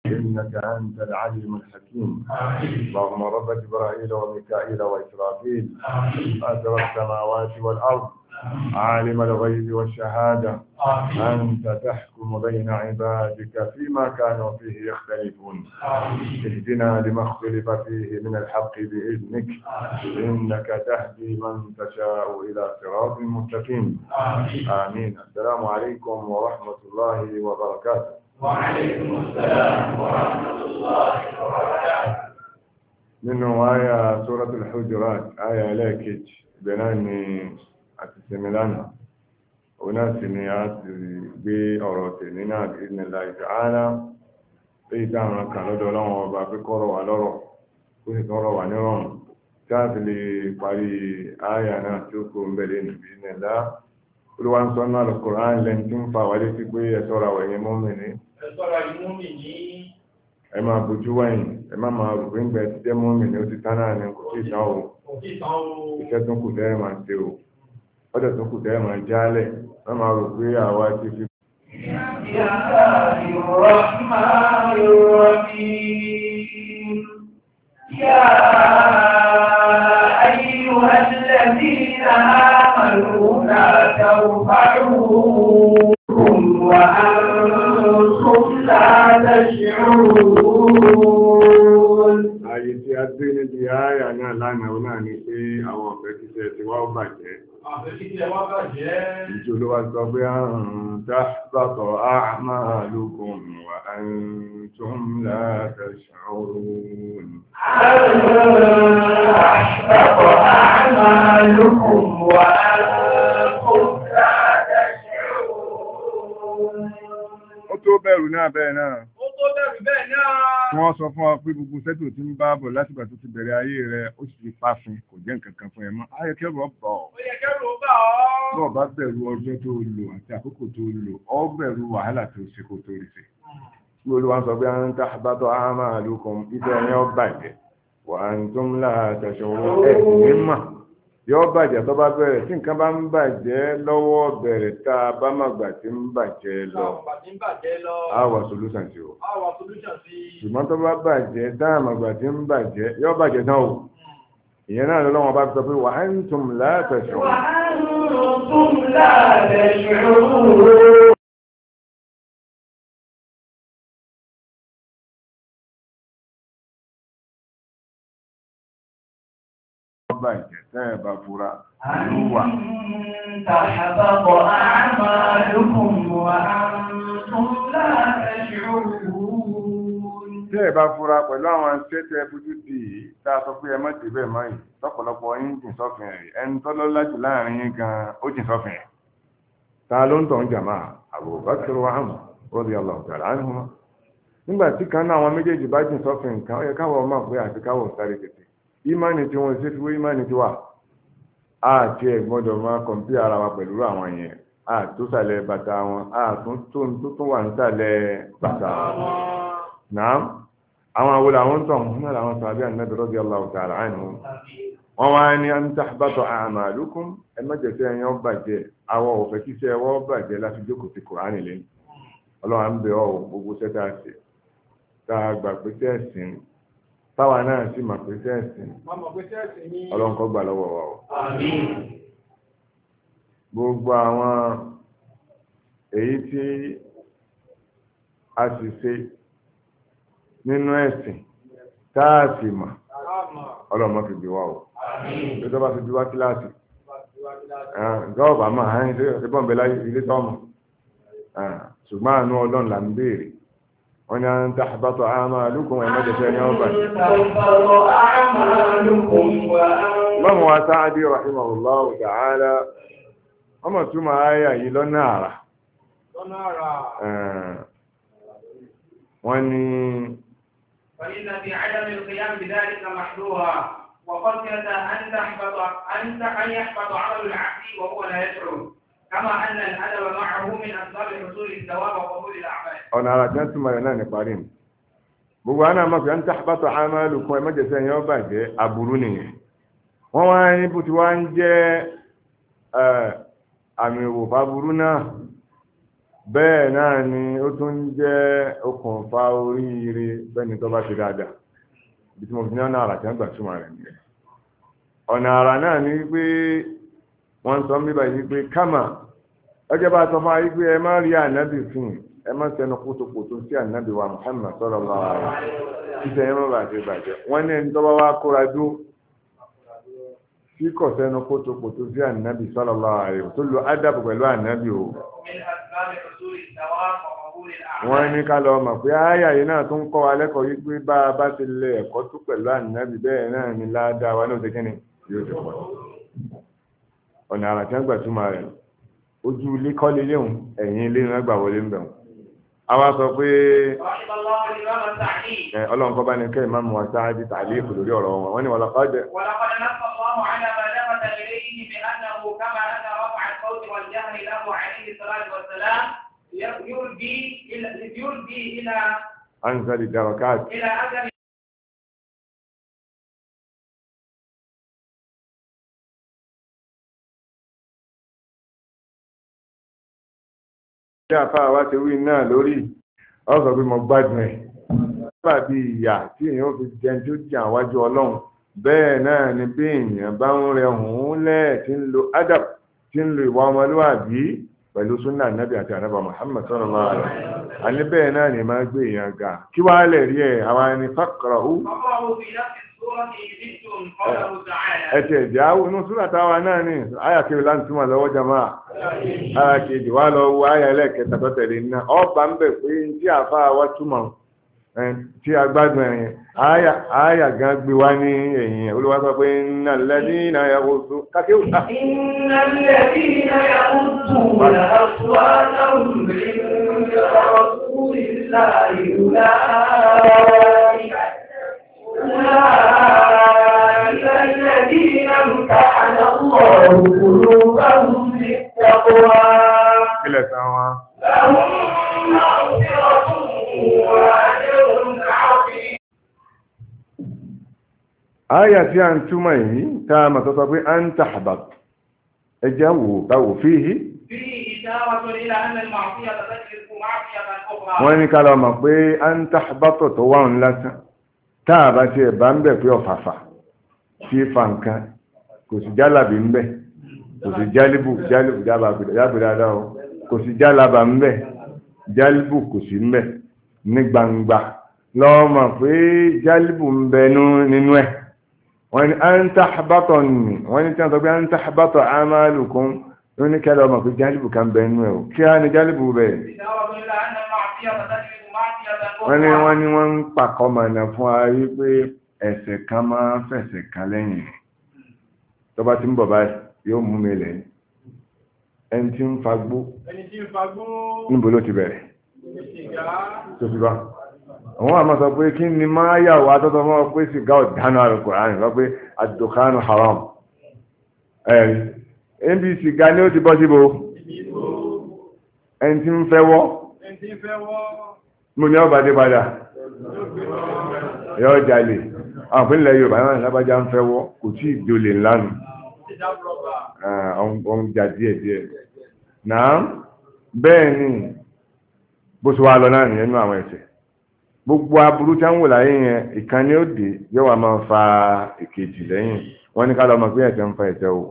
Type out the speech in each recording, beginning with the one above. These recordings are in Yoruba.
إنك أنت العليم الحكيم. اللهم رب جبرائيل وميكائيل وإسرافيل فاطر السماوات والأرض عالم الغيب والشهادة أنت تحكم بين عبادك فيما كانوا فيه يختلفون. اهدنا لما اختلف فيه من الحق بإذنك إنك تهدي من تشاء إلى صراط مستقيم. آمين. السلام عليكم ورحمة الله وبركاته. وعليكم السلام ورحمة الله وبركاته. nínú àyà Suratul Hujurat àyà ẹlẹ́ẹ̀kejì bẹ̀rẹ̀ ni àti sẹmìlánà òun náà sì ni a ti gbé ọ̀rọ̀ tèmi náà bi'idhnillahi ta'ala pé ìdáhùn kan lọ́dọ̀ Ọlọ́run ọba pé kọ́rọ̀ wà lọ́rọ̀ ó sì tọ́rọ̀ wà nírọ̀rùn tí a ti lè parí àyà náà tí ó kó ń bẹ̀rẹ̀ ní bi'idhnillah. Olúwa ń sọ náà Al-Qur'an lẹ́ni tí ń fa wálé sí pé ẹ ṣọ́ra wẹ̀yìn mùmínì. Ẹ máa bójú wẹ̀yìn, ẹ má máa rò pé ń gbẹ ti jẹ́ mùmínì ó ti tán náà ní kò sí ìtàn o. Iṣẹ́ tó kù tẹ́rẹ̀ máa ṣe o. Ọjọ́ tó kù tẹ́rẹ̀ máa jálẹ̀, má máa rò pé àwa ti fi. يا أيها الذين آمنوا لا ترفعوكم وأنتم لا تشعرون. Àyè tí a gbé níbi ààyà náà lánàá ó náà ni pé àwọn ọ̀fẹ́ kíṣẹ́ ti wá ó bàjẹ́. Ìjọ ló wá sọ pé تحبط أعمالكم وأنتم لا تشعرون. تحبط أعمالكم وأنتم لا تشعرون. Ó tó bẹ̀rù náà bẹ́ẹ̀ náà. Wọ́n sọ fún ọ pé gbogbo sẹ́tò tí ń bá bọ̀ látìgbà tó ti bẹ̀rẹ̀ ayé rẹ̀ ó sì ti pàfin kò jẹ́ nǹkan kan fún ẹ mọ́. Ayẹ̀kẹ́rù ọ̀bọ̀. Bọ́ọ̀ bá bẹ̀rù ọjọ́ tó lò àti àkókò tó lò, ọ bẹ̀rù wàhálà tó ṣe kó tó rí ṣe. Bí Olúwa sọ pé à ń tahbata a'malukum iṣẹ́ ẹni ọ bàjẹ́ wa antum la tash'urun ẹ̀ ní mà. Yọ́ bàjẹ́ tó bá bẹ̀rẹ̀ tí nǹkan bá ń bàjẹ́ lọ́wọ́ bẹ̀rẹ̀ tá a bá má gbà tí ń bàjẹ́ lọ. A wà solution sí o. Ṣùgbọ́n tó bá bàjẹ́ tá a má gbà tí ń bàjẹ́ yọ́ bàjẹ́ náà o. Ìyẹn náà lọ́wọ́ bá sọ pé wa antum la tash'urun. Wa antum la tash'urun. Bàjẹ́ tẹ́ ẹ bá fura àlúwà. تحبط أعمالكم وأنتم لا تشعرون. Tẹ́ ẹ bá fura pẹ̀lú àwọn tẹ́tẹ́ fojú di tá a sọ pé ẹ má ti bẹ́ẹ̀ máa yìí lọ́pọ̀lọpọ̀ yín jìn sọ́fìn rẹ̀ ẹni tọ́lọ́ láti láàrin yín gan-an ó jìn sọ́fìn rẹ̀. Ta ló ń tọ̀ ń jàmá Abu Bakr wa Umar radiyallahu ta'ala anhuma. Nígbà tí kan náà àwọn méjèèjì bá jìn sọ́fìn nǹkan ó yẹ káwọ̀ máa pé àti káwọ̀ sáré tètè. Ìmánì tí wọ́n ṣe fi wé ìmánì tí wà àti ẹ̀gbọ́dọ̀ máa kọ̀mpí ara wa pẹ̀lú àwọn yẹn àtúnṣàlẹ̀ bàtà wọn àtúntún wà nísàlẹ̀ bàtà wọn. Náà àwọn àwòrán àwọn tó ń náà làwọn sàbí Ànábì radiyallahu ta'ala anhum. Wọ́n wá ní an tahbata a'malukum ẹ mẹ́jẹ̀sẹ̀ ẹ̀yàn bàjẹ́ àwọn òfẹ́ kíṣẹ́ ẹwọ́ bàjẹ́ láti jókòó ti Kùránì lẹ́yìn. Ọlọ́run ń bẹ ọ́ gbogbo sẹ́tà sí tá a gbà pé sẹ́ẹ̀sìn táwa náà sì mà pé sẹ́ẹ̀sìn Ọlọ́run kó gbà lọ́wọ́ wa o. Gbogbo àwọn èyí tí a sì ṣe nínú ẹ̀sìn táà sì mà Ọlọ́run má fi bí wa o. Bí tó bá fi bí wá kíláàsì gọ́ọ̀bà máa ń ṣe bọ́ǹbẹ̀ láyé ilé tọ́mù ṣùgbọ́n àánú Ọlọ́run là ń béèrè. wọ́n ní an tahbata a'malukum ẹ̀mẹ́jẹ̀fẹ́ ní ọba Imam wa Sa'di rahimahullahu ta'ala ọmọ túnmọ̀ ayà yìí lọ́nà àrà wọ́n ní فإن في عدم القيام بذلك محذورا وقد أن يحبط عمل العبد وهو لا يشعر كما أن الأدب معه من أسباب حصول الثواب وقبول الأعمال. ọ̀nà àrà tí wọ́n túnmọ̀ rẹ̀ náà ní parí mi gbogbo àná máa fi ń tahbata a'malukum ẹ̀mẹ́jẹ̀fẹ́ ní ọba jẹ́ aburú nìyẹn wọ́n wá ní bó ti wá ń jẹ́ àmì ìwò fáburú náà bẹ́ẹ̀ náà ni ó tún jẹ́ okùnfà oríire bẹ́ni tó bá ti dáadáa bí tí mo fi ní ọ̀nà àrà tí wọ́n gbà túmọ̀ rẹ̀ nìyẹn ọ̀nà àrà náà ni wípé wọ́n sọ mí báyìí wípé kámà ọjọ́ bá sọ fún wa wípé ẹ má rí ànábì fún ẹ má sẹnu kótópótó sí ànábì wa Muhammad sallallahu alaihi wasallam títẹ ẹ má bàjẹ́ wọ́n ní ẹni tó bá wá kóra dúró tí kò sẹnu kótópótó sí ànábì sallallahu alaihi wasallam tó lo ádàbò pẹ̀lú ànábì o. wọ́n ní ká lọ mọ̀ pé ááyà yìí náà tó ń kọ́ wa lẹ́kọ̀ọ́ yìí pé bá a bá ti lẹ ẹ̀kọ́ tó pẹ̀lú ànábì bẹ́ẹ̀ náà ni ládàá wa náà ṣe kí ni yóò ṣe pọ̀ ọ̀nà àrà tí wọ́n gbà túmọ̀ rẹ̀ ojú ilé kọ́lé léhùn ẹ̀yìn ilé náà gbà wọlé ń bẹ̀rù àwa sọ pé ọlọ́run kọ́ bá ní kẹ́ ìmáàmù wa sáájú tàbí èkó lórí ọ̀rọ̀ wọn wọ́n ní wọ́n lọ́kọ́ jẹ́. يلبي إلى أنزل الدركات إلى أجل àfáà wá ti wí náà lórí ọ̀sọ̀ pé mo gbádùn ẹ̀ nígbà bí ìyà tí èèyàn fi jẹun tí ó jẹ àwájú ọlọ́run bẹ́ẹ̀ náà ni bí èèyàn bá ń rẹ hùn lẹ́ẹ̀ tí ń lo adab tí ń lo ìwà ọmọlúwàbí pẹ̀lú súnà nàbì àti ànábà Muhammad sallallahu alaihi wasallam àní bẹ́ẹ̀ náà ni máa gbé èèyàn ga kí wàá lè rí ẹ̀ àwa ni faqra'u ẹ̀tẹ̀ ẹ̀jẹ̀ àwọn inú súnà táwa náà ni àyà kiri láti túmọ̀ lọ́wọ́ jama àyà kejì wá lọ wo àyà ẹlẹ́ẹ̀kẹta tó tẹ̀lé náà ọba ń bẹ̀ pé tí àfa wa túmọ̀ tí a gbádùn ẹ̀yìn àyà gan gbé wá ní ẹ̀yìn Olúwa sọ pé innal ladina yaghuddu kákéwù. innal ladina yaghudduna aswatahum 'inda rasulillahi ulaika الذين امتحن الله قلوبهم للتقوى لهم مغفرة وأجر عظيم. آية tí a ń túmọ̀ yìí tá a mọ̀ sọ́sọ́ pé an tahbat ẹjẹ́ wò báwo fíhì. wọ́n ní ká lọ mọ̀ pé an tahbat tó wà ń lásán táà bá ti ẹ̀bá ń bẹ̀ pé ọ̀fàfà tí fa nǹkan kò sí jálàbí ń bẹ̀ kò sí jálíbù jábì dáadáa o kò sí jálàbà ń bẹ̀ jálíbù kò sí ń bẹ̀ ní gbangba lọ́wọ́ mọ̀ pé jálíbù ń bẹ nínú ẹ̀ wọ́n ní à ń tahbatọ̀ nì wọ́n ní tí wọ́n sọ pé à ń tahbatọ̀ amalukum wọ́n ní kẹ́lẹ́ ọmọ pé jálíbù kan bẹ nínú ẹ̀ o kí á ní jálíbù bẹ̀ wọ́n ní wọ́n ń pàkọ́ mọ̀nà fún ayé pé ẹ̀ṣẹ̀ kan máa ń fẹ̀ṣẹ̀ kan lẹ́yìn tó bá ti ń bọ̀ báyìí yóò mú mi lẹ́yìn ẹni tí ń fagbó níbo ló ti bẹ̀rẹ̀ tó fi bá àwọn àmọ́ sọ pé kí ni máa yà wá tọ́tọ́ fún ọ pé sìgá ọ̀dánù Al-Qur'an sọ pé ad-dukhanu haram ẹni sìgá ni ó ti bọ́ síbo ẹni tí ń fẹ́ wọ́ mo ní ọba dé padà yọ jalè àwọn ìpínlẹ̀ Yorùbá náà lábájá ń fẹ́ wọ́ kò tí ì dolè ńlá nù ọ̀hún jà díẹ̀ náà bẹ́ẹ̀ ni bó ṣe wá lọ náà nìyẹn nú àwọn ẹ̀ṣẹ̀ gbogbo aburú tí wọ́n wò láyé yẹn ìkànnì òde yóò wá máa fa ìkejì lẹ́yìn wọ́n ní ká lọ mọ̀ pé ẹ̀ṣẹ̀ ń fa ẹ̀ṣẹ̀ o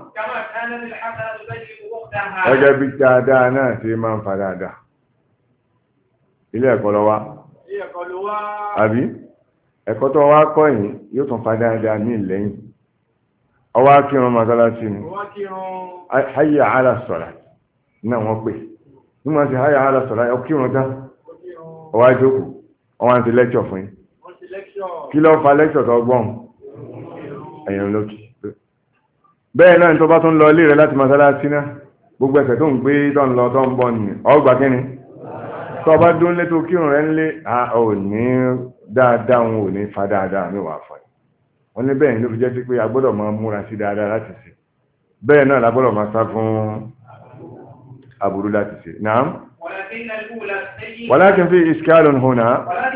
gẹ́gẹ́ bí dáadáa náà ṣe máa ń fa dáadáa ilé ẹ̀kọ́ lọ wá àbí ẹ̀kọ́ tó wá kọ́ yìí yóò tún fa dáadáa ní ìlẹ́yìn ọwọ́ akírun mọ́sálásí ni hayya ala salat náà wọ́n pè nígbà tí hayya ala salat ọkírun tán ọwọ́ àjókòó ọwọ́ àti lẹ́kṣọ̀ fún yín kí ló fa lẹ́kṣọ̀ tó gbọ́n ẹ̀yàn lókì bẹ́ẹ̀ náà tó bá tún lọ ilé rẹ̀ láti mọ́sálásí náà gbogbo ẹ̀ṣẹ̀ tó ń gbé tó ń lọ tó ń bọ̀ nìyẹn ọgbà kínní tó bá dún létò kírun rẹ̀ ń lé ò ní dáadáa òun ò ní fa dáadáa ní wàá fọ wọ́n ní bẹ́ẹ̀ ló fi jẹ́ sí pé a gbọ́dọ̀ máa múra sí dáadáa láti ṣe bẹ́ẹ̀ náà la gbọ́dọ̀ máa sá fún aburú láti ṣe naam walakin fi iskalun huna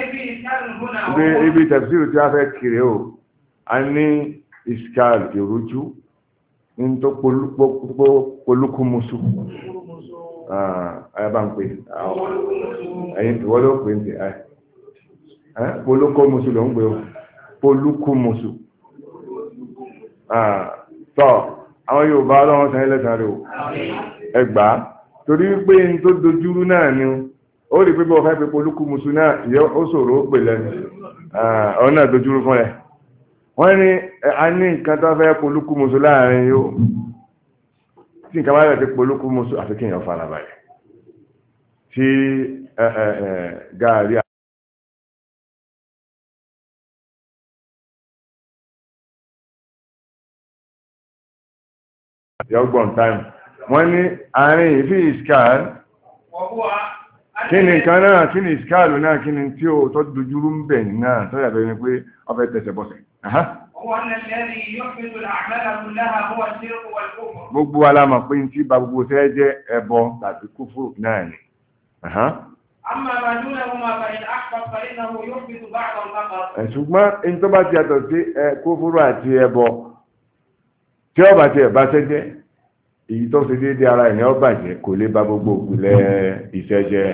ibi tafsir tí a fẹ́ kiri o a ní iskal ìrújú ní tó polúkúmuṣu ayaba ń pè ẹ̀yìn tí wọ́n ló pè ń tẹ̀ polúkúmuṣu ló ń pè ó polúkúmuṣu tọ́ àwọn Yorùbá ọlọ́run sàn ẹlẹ́sàn rẹ̀ o ẹgbàá torí pé n tó dojúrú náà ni ó rí pé bí wọ́n fẹ́ pe polúkúmuṣu náà ó ṣòro ó pè lẹ́nu ọ̀hún náà dojúrú fún rẹ̀ wọ́n ní a ní nǹkan tó fẹ́ polúkúmuṣu láàrin yóò tí nǹkan bá rẹ̀ ti polúkúmuṣu àti kí èèyàn fara balẹ̀ tí gaari yọgbọ̀n táìmù wọ́n ní àárín ìfí ìskáàlù kí ni nǹkan náà kí ni ìskáàlù náà kí ni tí ó tó dojúrú ń bẹ̀ náà tó yàtọ̀ ní pé ó fẹ́ tẹ̀sẹ̀ bọ́sẹ̀ gbogbo alámọ̀ pé tí bá gbogbo tẹ́ jẹ́ ẹbọ tàbí kúfùrù náà ni ṣùgbọ́n in tó bá ti yàtọ̀ sí kúfùrù àti ẹbọ tí ọba tí ẹ̀bá ṣẹ́jẹ́ èyí tó ṣe déédé ara ẹ̀ ní ó bàjẹ́ kò lè bá gbogbo òpìlẹ̀ iṣẹ́ jẹ́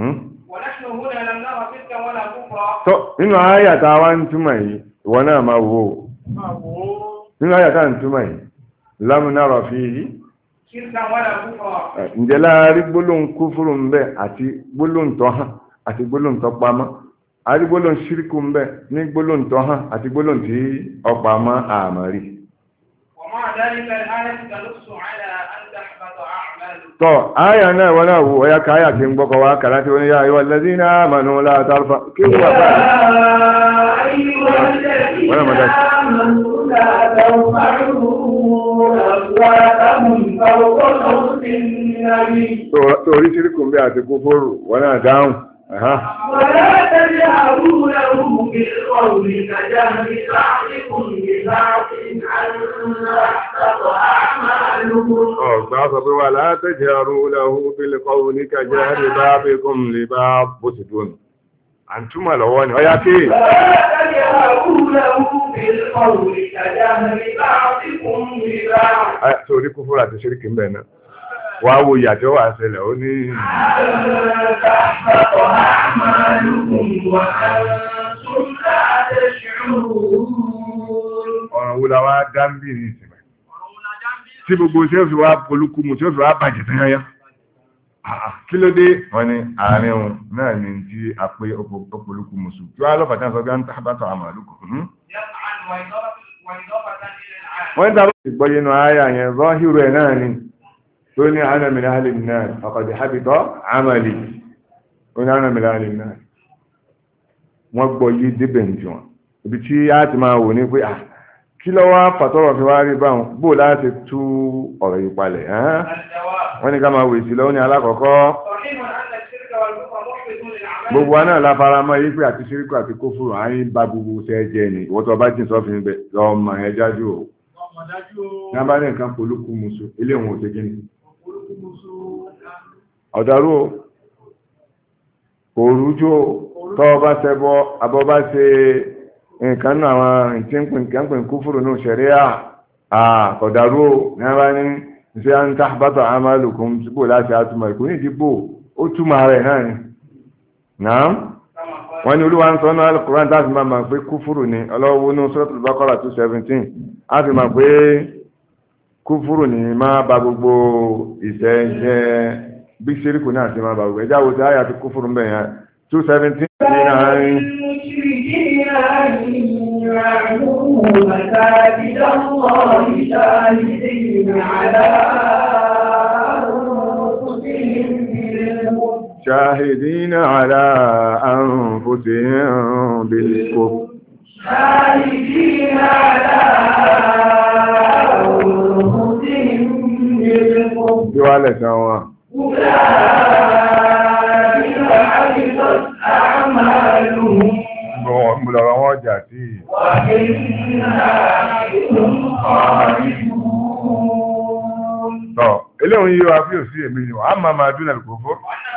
tó nínú àyàtà wa ń túmọ̀ yìí ìwọ náà máa wò ó nínú àyàtà ń túmọ̀ yìí lámúnárọ̀ fi yìí ǹjẹ́ láàárín gbólóhùn kúfúrú ń bẹ àti gbólóhùn tó hàn àti gbólóhùn tó pamọ́ àti gbólóhùn ṣíríkù ń bẹ ní gbólóhùn tó hàn àti gbólóhùn tí ó pamọ́ àmọ́rí. tọ́ àyà náà wọ́n náà wò ọ̀yá ká àyà tí ń gbọ́kọ̀ wá kàrá tí wọ́n ní yá ayọ́ alladhina amanu la tarfa kí wọ́n wà torí ṣíríkù ń bẹ àti kúfúrù wọ́n náà dáhùn ولا تجهروا له بالقول كجهر بعضكم لبعض أن تحبط أعمالكم. ولا تجهروا له بالقول كجهر بعضكم لبعض بوسدون أنتم لوان ويا كي. ولا تجهروا له بالقول كجهر بعضكم لبعض. سوري كفر تشرك بيننا. wàá wo ìyàtọ̀ wà ṣẹlẹ̀ ó ní. ọ̀rọ̀ wo la wá dá ń bì ní ìsìnkú tí gbogbo tí ó fi wá polúkú mu tí ó fi wá bàjẹ́ tán yáyá kí ló dé wọ́n ní àárín òun náà ní tí a pé polúkú mu sùn tí wàá lọ́pàá tí wọ́n sọ bí wọ́n ń tábàtọ̀ àmàlùkù. wọ́n ń tábàtọ̀ ìgbọ́yé inú ayé àyẹn zọ́hírù ẹ̀ náà ni. قلنا أنا من أهل النار فقد حبط عملي قلنا أنا من أهل النار wọ́n gbọ́ yí débẹ̀ jù wọn ibi tí a ti máa wò ní pé kí ló wá fàtọ́rọ̀ fi wá rí báwọn bó láti tú ọ̀rọ̀ yìí palẹ̀ wọ́n ní ká máa wèsì lọ́wọ́ ní alákọ̀ọ́kọ́ gbogbo wa náà la fara mọ́ yí pé àti ṣíríkù àti kófùrù àyín bá gbogbo ṣẹ́ jẹ́ ni ìwọ́tọ̀ bá jìn sọ́fin bẹ̀ lọ́mọ ẹ̀ jájú o ní a bá ní nǹkan polúkú musu ilé wọn ò ṣe kí ni ọ̀dàrú òrùjó tọ́ bá ṣẹbọ abọ́ bá ṣe nǹkan náà àwọn ìtìpín kúfùrù ní ṣẹ̀ríà ọ̀dàrú ní a bá ní ṣe à ń tahbata amalukum síbò láti àtúmọ̀ ìkú ní ìdìbò ó túmọ̀ rẹ̀ náà ni náà wọ́n ní olúwa ń sọ náà Al-Qur'an láti máa pé kúfùrù ni ọlọ́wọ́ ní Suratul Baqara 217 á fi máa pé kúfúrù ní máa ba gbogbo ìṣẹ́ jẹ́ bí ṣíríkù náà ti máa ba gbogbo ẹjá wo tí àyà ti kúfúrù ń bẹ̀yàn 217 ní àárín شاهدين على أنفسهم بالكفر شاهدين على Bí wá lẹ̀ sàn wọn. Mo lọ̀rọ̀ wọn jà sí. Tọ́, eléhùn yíwa bí ò sí èmi ni wọ́n á máa dúnà kúfúrù.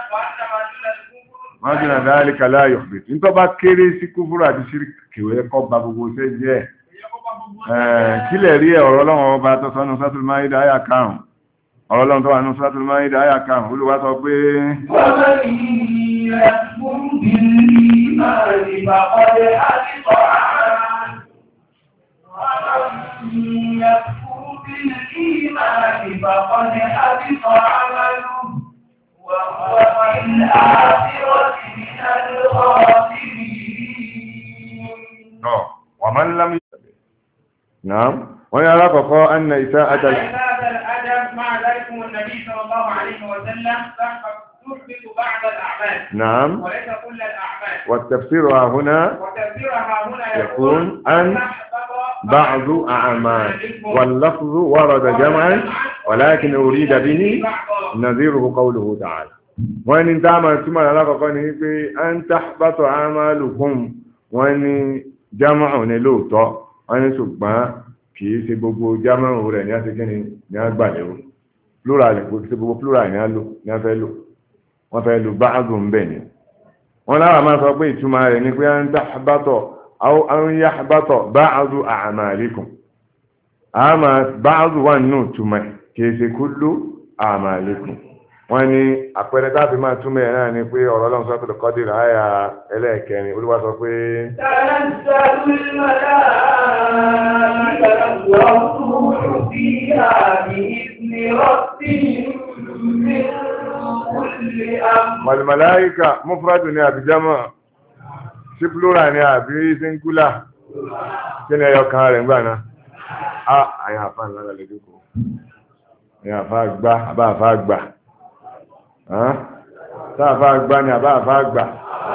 Máa dúnà dáálì kàláyọ̀ pé tí ń tọ́ bá kéré sí kúfúrù àti ṣíríkì kọ́ ba gbogbo ṣe jẹ́ kílẹ̀ rí ọ̀rọ̀ Ọlọ́run ọba tó sọ́nù Suratul Maida àyà 5 ọlọ́run tó wà ní Suratul Maida àyà kan Olúwa sọ pé ومن لم نعم ويرى أن إساءة الأدب مع ذلك النبي صلى الله عليه وسلم تثبت بعض الأعمال نعم وليس كل الأعمال وتفسيرها هنا يكون أن بعض أعمال واللفظ ورد جمعا ولكن أريد به نظيره قوله تعالى وإن تعمل ثم لقد أن تحبط أعمالكم وإن جمع نلوتو وإن سبحان kìí ṣe gbogbo jámọ́rùn rẹ̀ ní àṣekíní ní àgbàlẹ̀wò plural kò ṣe gbogbo plural ní àlò ní afẹ́ lò wọ́n fẹ́ lò báàgù ń bẹ̀ ni wọ́n láwà máa sọ pé ìtumọ̀ rẹ̀ ní pé à ń yá bátọ̀ báàgù a'malikum àmà báàgù wà nínú túmọ̀ kìí ṣe kullu a'malikum wọ́n ní àpẹẹrẹ táàfin máa túmọ̀ ẹ̀ náà ni pé ọ̀rọ̀ Ọlọ́run Suratul Qadir àyà ẹlẹ́ẹ̀kẹrin Olúwa sọ pé màlìmàláíkà mufradu ni àbí jámà sí plural ni àbí singular kí ni ẹyọ kan rẹ̀ ń gbà náà àyà àfáà ńlá lẹ́dẹ́kọ̀ọ́ àyà àfáà gbá àbá àfáà gbà sáàfà àgbà ni àbá àfà àgbà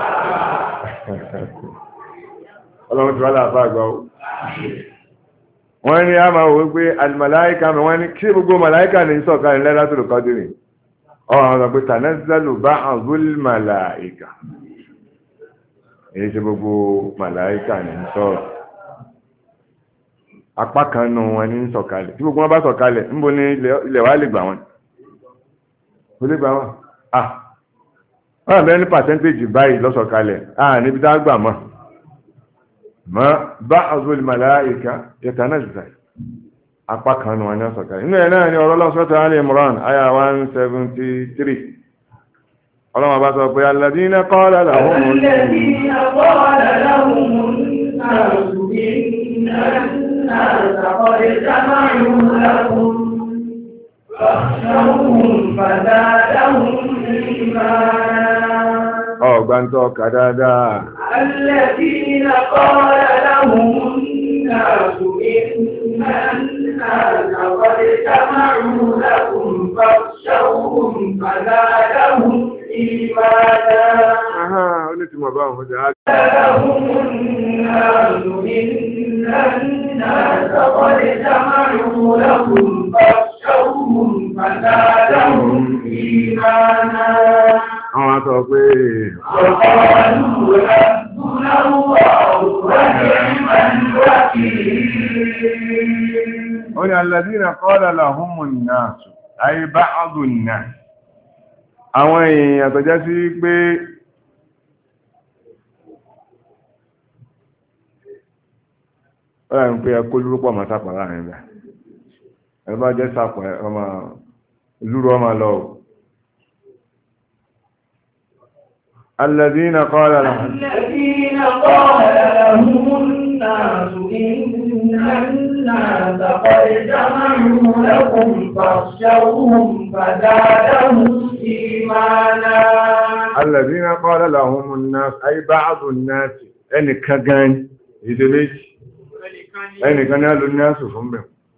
ọlọ́run tí wọ́n láàfà àgbà ó wọ́n ní a máa wò wípé alìmàláíkà mi wọ́n ní kí gbogbo màláíkà ní sọ̀kalẹ̀ Laylatul Qadri ọ̀rọ̀ ọ̀rọ̀ pé tanazzalu ba'dul màláíkà èyí ṣe gbogbo màláíkà ní sọ̀rọ̀ apá kan nù wọn ní sọ̀kalẹ̀ tí gbogbo wọn bá sọ̀kalẹ̀ níbo ni ilẹ̀ wa lè gbà wọn olè gbà wọn wọ́n bẹ̀rẹ̀ ní pàṣẹ́ntéjì báyìí lọ́sọ̀kalẹ̀ níbi tá gbà mọ́ ba'dul malaika yatanazzal apá kan nù wọn ní ọ̀sọ̀kalẹ̀ inú ẹ̀ náà ni ọ̀rọ̀ lọ́sọ̀tọ̀ Ali Imran àyà 173 ọlọ́wọ́n bá sọ pé alladhina qala lahumun nasu inna an-nasa qad jama'u lakum ọ̀gbántọ́ kàdáadáa الذين قال لهم الناس إن الناس قد جمعوا لكم فاخشوهم فزادهم إيمانا لهم الناس إن الناس قد جمعوا لكم فاخشوهم فزادهم إيمانا àwọn àtọ̀ pé ó ní alladhina qala lahumun nas ay ba'dun nas àwọn èèyàn tó jẹ́ sí pé ọ̀rọ̀ ń pé ẹkó lúrúpọ̀ máa sápọ̀ láàrin rẹ̀ ẹgbẹ́ jẹ́ sápọ̀ ọmọ lúrú ọmọ lọ́wọ́ الذين قال لهم الناس إن الناس قد جمعوا لكم فاخشوهم فزادهم إيمانا الذين قال لهم الناس أي بعض الناس أن كان يدلج أن كان الناس هم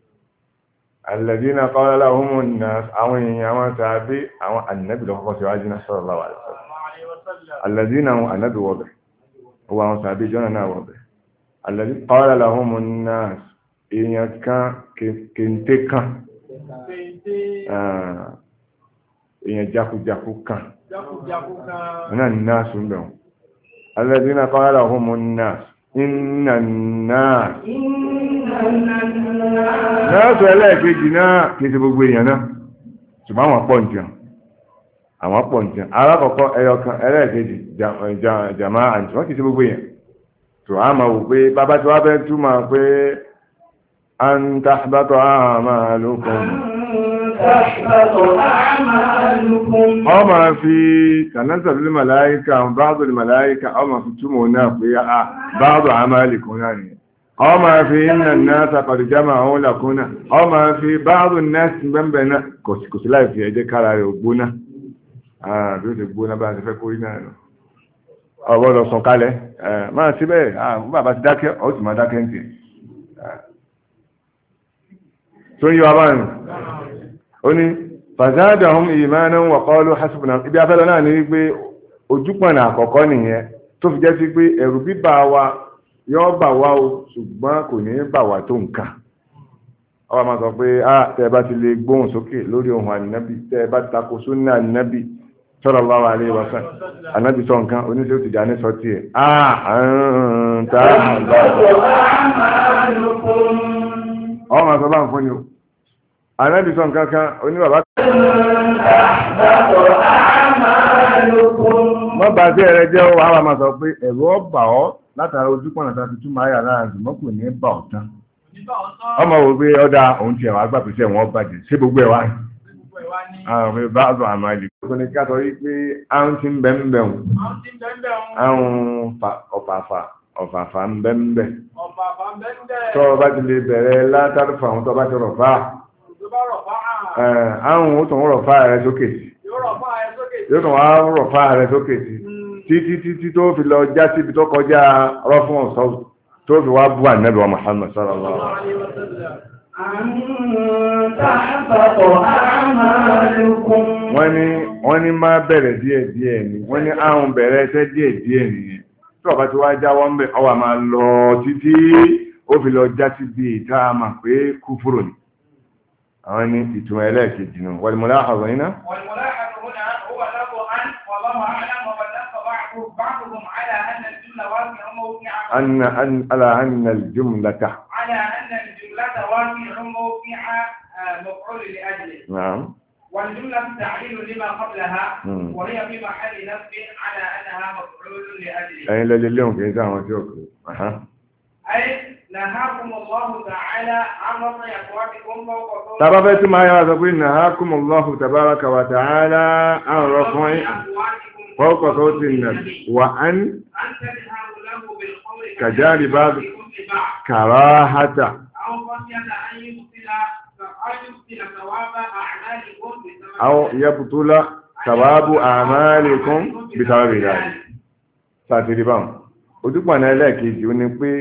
الذين قال لهم الناس أو يوم تابي أو النبي له صلى الله عليه وسلم الذين هم النبي وضع هو صحابي جننا وضع الذي قال لهم الناس إن كان كنتكا إن جاكو أنا الناس بهم الذين قال لهم الناس إن الناس ناس ولا كجنا كتبوا بينا سبحان الله بونجا àwọn pọ̀ nìkan alákọ̀ọ́kọ́ ẹyọkan ẹlẹ́ẹ̀kejì jàmá àǹtí wọ́n kìí ṣe gbogbo yẹn tó a máa wò pé bàbá tí wọ́n fẹ́ túmọ̀ pé an tahbata a'malukum ọ máa fi tànátàlú màláíkà báàdù màláíkà ọ máa fi túmọ̀ náà pé báàdù àmàlìkún náà ni ọ máa fi iná náà sàkọ̀dì jámà àwọn làkúnà ọ máa fi báàdù náà sí bẹ́ẹ̀ náà kò sí láì fi ẹjẹ́ kára rẹ̀ gbóná bí ó ti gbóná bá ti fẹ́ kórí náà lọ ọgbọ́dọ̀ sùn kalẹ̀ máa síbẹ̀ bàbá ti dákẹ́ ọ sì máa dákẹ́ ń tì tó ń yí wa báyìí ó ní fazadahum imanan wa qalu hasbuna ibi afẹ́lọ náà ní wípé ojúpọ̀nà àkọ́kọ́ nìyẹn tó fi jẹ́ sí pé ẹ̀rù bíbà wa yọ́ bà wá o ṣùgbọ́n kò ní bà wá tó nǹkan ọwọ́ máa sọ pé tẹ́ bá ti lè gbóhùn sókè lórí ohun ànábì tẹ́ bá tako súnà ànábì sallallahu alaihi wasallam ànábì sọ nǹkan oníṣẹ́ ó ti jà ní sọ tiẹ̀ ọwọ́ máa sọ bá ń fún ni o ànábì sọ nǹkan kan oníbàbá wọ́n bá sí ẹrẹ jẹ́ wà wà máa sọ pé ẹ̀rọ ọba ọ́ látara ojúpọ̀nà tàbí túmọ̀ ayà láàrin ṣùgbọ́n kò ní bà ọ́ tán ọmọ wò pé ọ̀dà òun ti ẹ̀wà gbà pèsè wọn bàjẹ́ ṣé gbogbo ẹ̀ wá ní àwọn òfin bá ọ̀dọ̀ àmà ìlú kò ní ká sọ wípé àwọn ti ń bẹ́ ń bẹ̀ wọ́n àwọn ọ̀fàfà ń bẹ́ ń bẹ̀ tọ́ ọ bá ti lè bẹ̀rẹ̀ látàrí fún àwọn tó bá ti rọ̀ fáà àwọn ó tún rọ̀ fáà rẹ sókè sí yóò tún wá rọ̀ fáà rẹ sókè sí títí tó fi lọ já síbi tó kọjá rọ́fún ọ̀sọ́ tó fi wá bú ànábì wa Muhammad sallallahu alaihi wasallam. wọ́n ní máa bẹ̀rẹ̀ díẹ̀ ni wọ́n ní àwọn bẹ̀rẹ̀ ẹsẹ̀ díẹ̀ nìyẹn tí ọba tí wá jáwọ́ ń bẹ̀ ọwà máa lọ títí ó fi lọ já síbi ìta àmà pé kúfúrò ni àwọn ní ìtumọ̀ ẹlẹ́ẹ̀kejì nù wàlùmọ́lá àhàzọ̀ yìí náà. على أن الجملة واقع موقع مفعول لأجله نعم والجملة تعليل لما قبلها وهي في محل نصب على أنها مفعول لأجله أي لا لليوم كيسا وشوكو أي نهاكم الله تعالى عن رفع أصواتكم فوق صوت ترى ما يقول نهاكم الله تبارك وتعالى عن رفع فوق صوت النبي وأن تجهروا له بالقول كجار باب كراهة أو يبطل ثواب أعمالكم بسبب ذلك sàtìrì báwọn ojúpọ̀nà ẹlẹ́ẹ̀kejì ó ní pé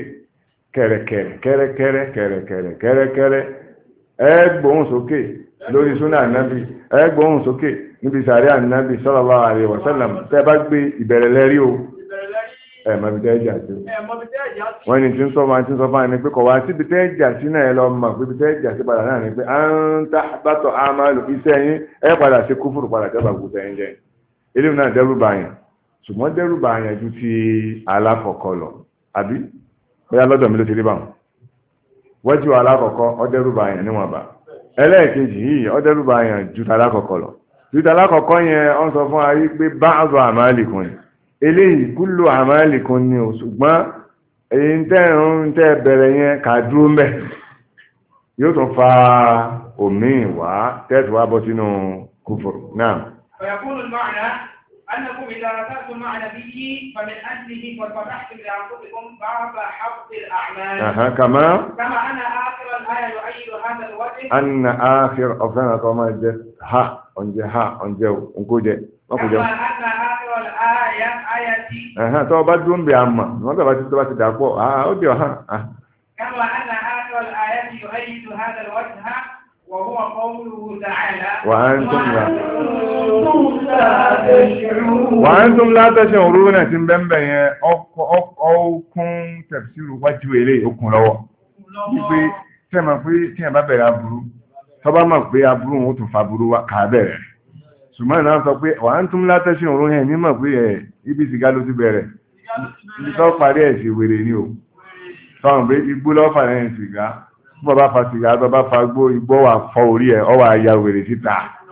kẹ̀rẹ̀kẹ̀rẹ̀ ẹgbóhùn sókè lórí súnà ànábì ẹgbóhùn sókè níbi sàárẹ̀ ànábì sallallahu alaihi wasallam tẹ́ bá gbé ìbẹ̀rẹ̀ lẹ́rí o ẹ̀mọ̀bí tẹ́ jà sí wọ́n ni tí ń sọ fún ẹni pé kọ̀ wá síbi tẹ́ jà sí náà ẹ lọ mọ̀ pé ibi tẹ́ jà sí padà náà ni pé à ń tá bàtọ̀ àmàlù iṣẹ́ yín ẹ padà sí kúfùrù padà tẹ́ bá gbogbo ẹ̀yìn jẹ́ ilé náà dẹ́rù bàyàn ṣùgbọ́n dẹ́rù bàyàn ju ti alákọ̀ọ́kọ́ lọ àbí bóyá lọ́dọ̀ mi ló ti rí báwọn wọ́jú alákọ̀ọ́kọ́ ó dẹ́rù bàyàn níwọ̀nba ẹlẹ́ẹ̀kejì yìí ó dẹ́rù bàyàn ju ti alákọ̀ọ́kọ́ lọ ju ti alákọ̀ọ́kọ́ yẹn ó ń sọ fún ayé pé ba'du a'malikum eléyìí kullu a'malikum ni ò ṣùgbọ́n èyí ń tẹ́ bẹ̀rẹ̀ yẹn kà dúró mbẹ́ yóò tún fa òmíì wá tẹ́ẹ̀tù wá bọ́ sínú kúfùrù náà. فيكون المعنى أنكم إذا ركبتم مع نبيه فمن أجله قد فتحتم لأنفسكم باب حفظ الأعمال. كما أن آخر الآية يؤيد هذا الوجه. أن آخر أفضل كما جاء ها أنجو أنكوجة ما كوجة. أن آخر الآية آية. tó bá dún bí àmà wọ́n tó bá ti dàpọ̀ ó di ọ̀hán. كما أن آخر الآية يؤيد هذا الوجه وهو قوله تعالى وأنتم لا تشعرون تنبين ọkùn tafsiru wájú ilé òkun lọ́wọ́ wípé tẹ́ ma pé tí ẹ bá bẹ̀rẹ̀ aburú tó bá mọ̀ pé aburú wọn tún fa aburú wá kà bẹ̀rẹ̀ ṣùgbọ́n ìnáwó sọ pé وأنتم لا تشعرون ẹ̀ nímọ̀ pé ẹ̀ ibi sìgá ló ti bẹ̀rẹ̀ ibi tó parí ẹ̀ sì wèrè ní o sọ̀rọ̀ pé igbó lọ́fà lẹ́yìn sìgá bọ́ bá fa sìgá tó bá fa igbó wà fọ́ orí ẹ̀ ọ wà ya wèrè síta.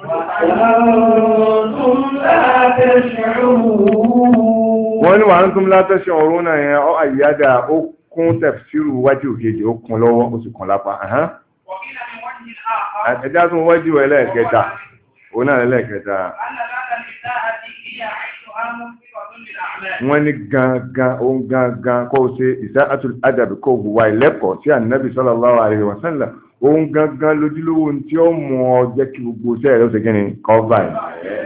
wọ́n ní wà ń tún látẹ́ṣẹ́ ọ̀rún náà yẹn ọ àyíyáda ó kún tafsiru wájú òkèjì ó kún lọ́wọ́ ó sì kún lápá. ẹjá tún wájú ẹlẹ́ẹ̀kẹta òun náà ẹlẹ́ẹ̀kẹta wọ́n ní gangan ohun gangan kó o ṣe ìsáàtù adàbí kó o hùwà ìlẹ́kọ̀ọ́ sí ànábì sallallahu alaihi wasallam ohun gangan lójúlówó tí ó mú ọ jẹ́ kí gbogbo sẹ́ẹ̀rẹ́ ó ṣe kí ni kọ́ọ̀bà yìí.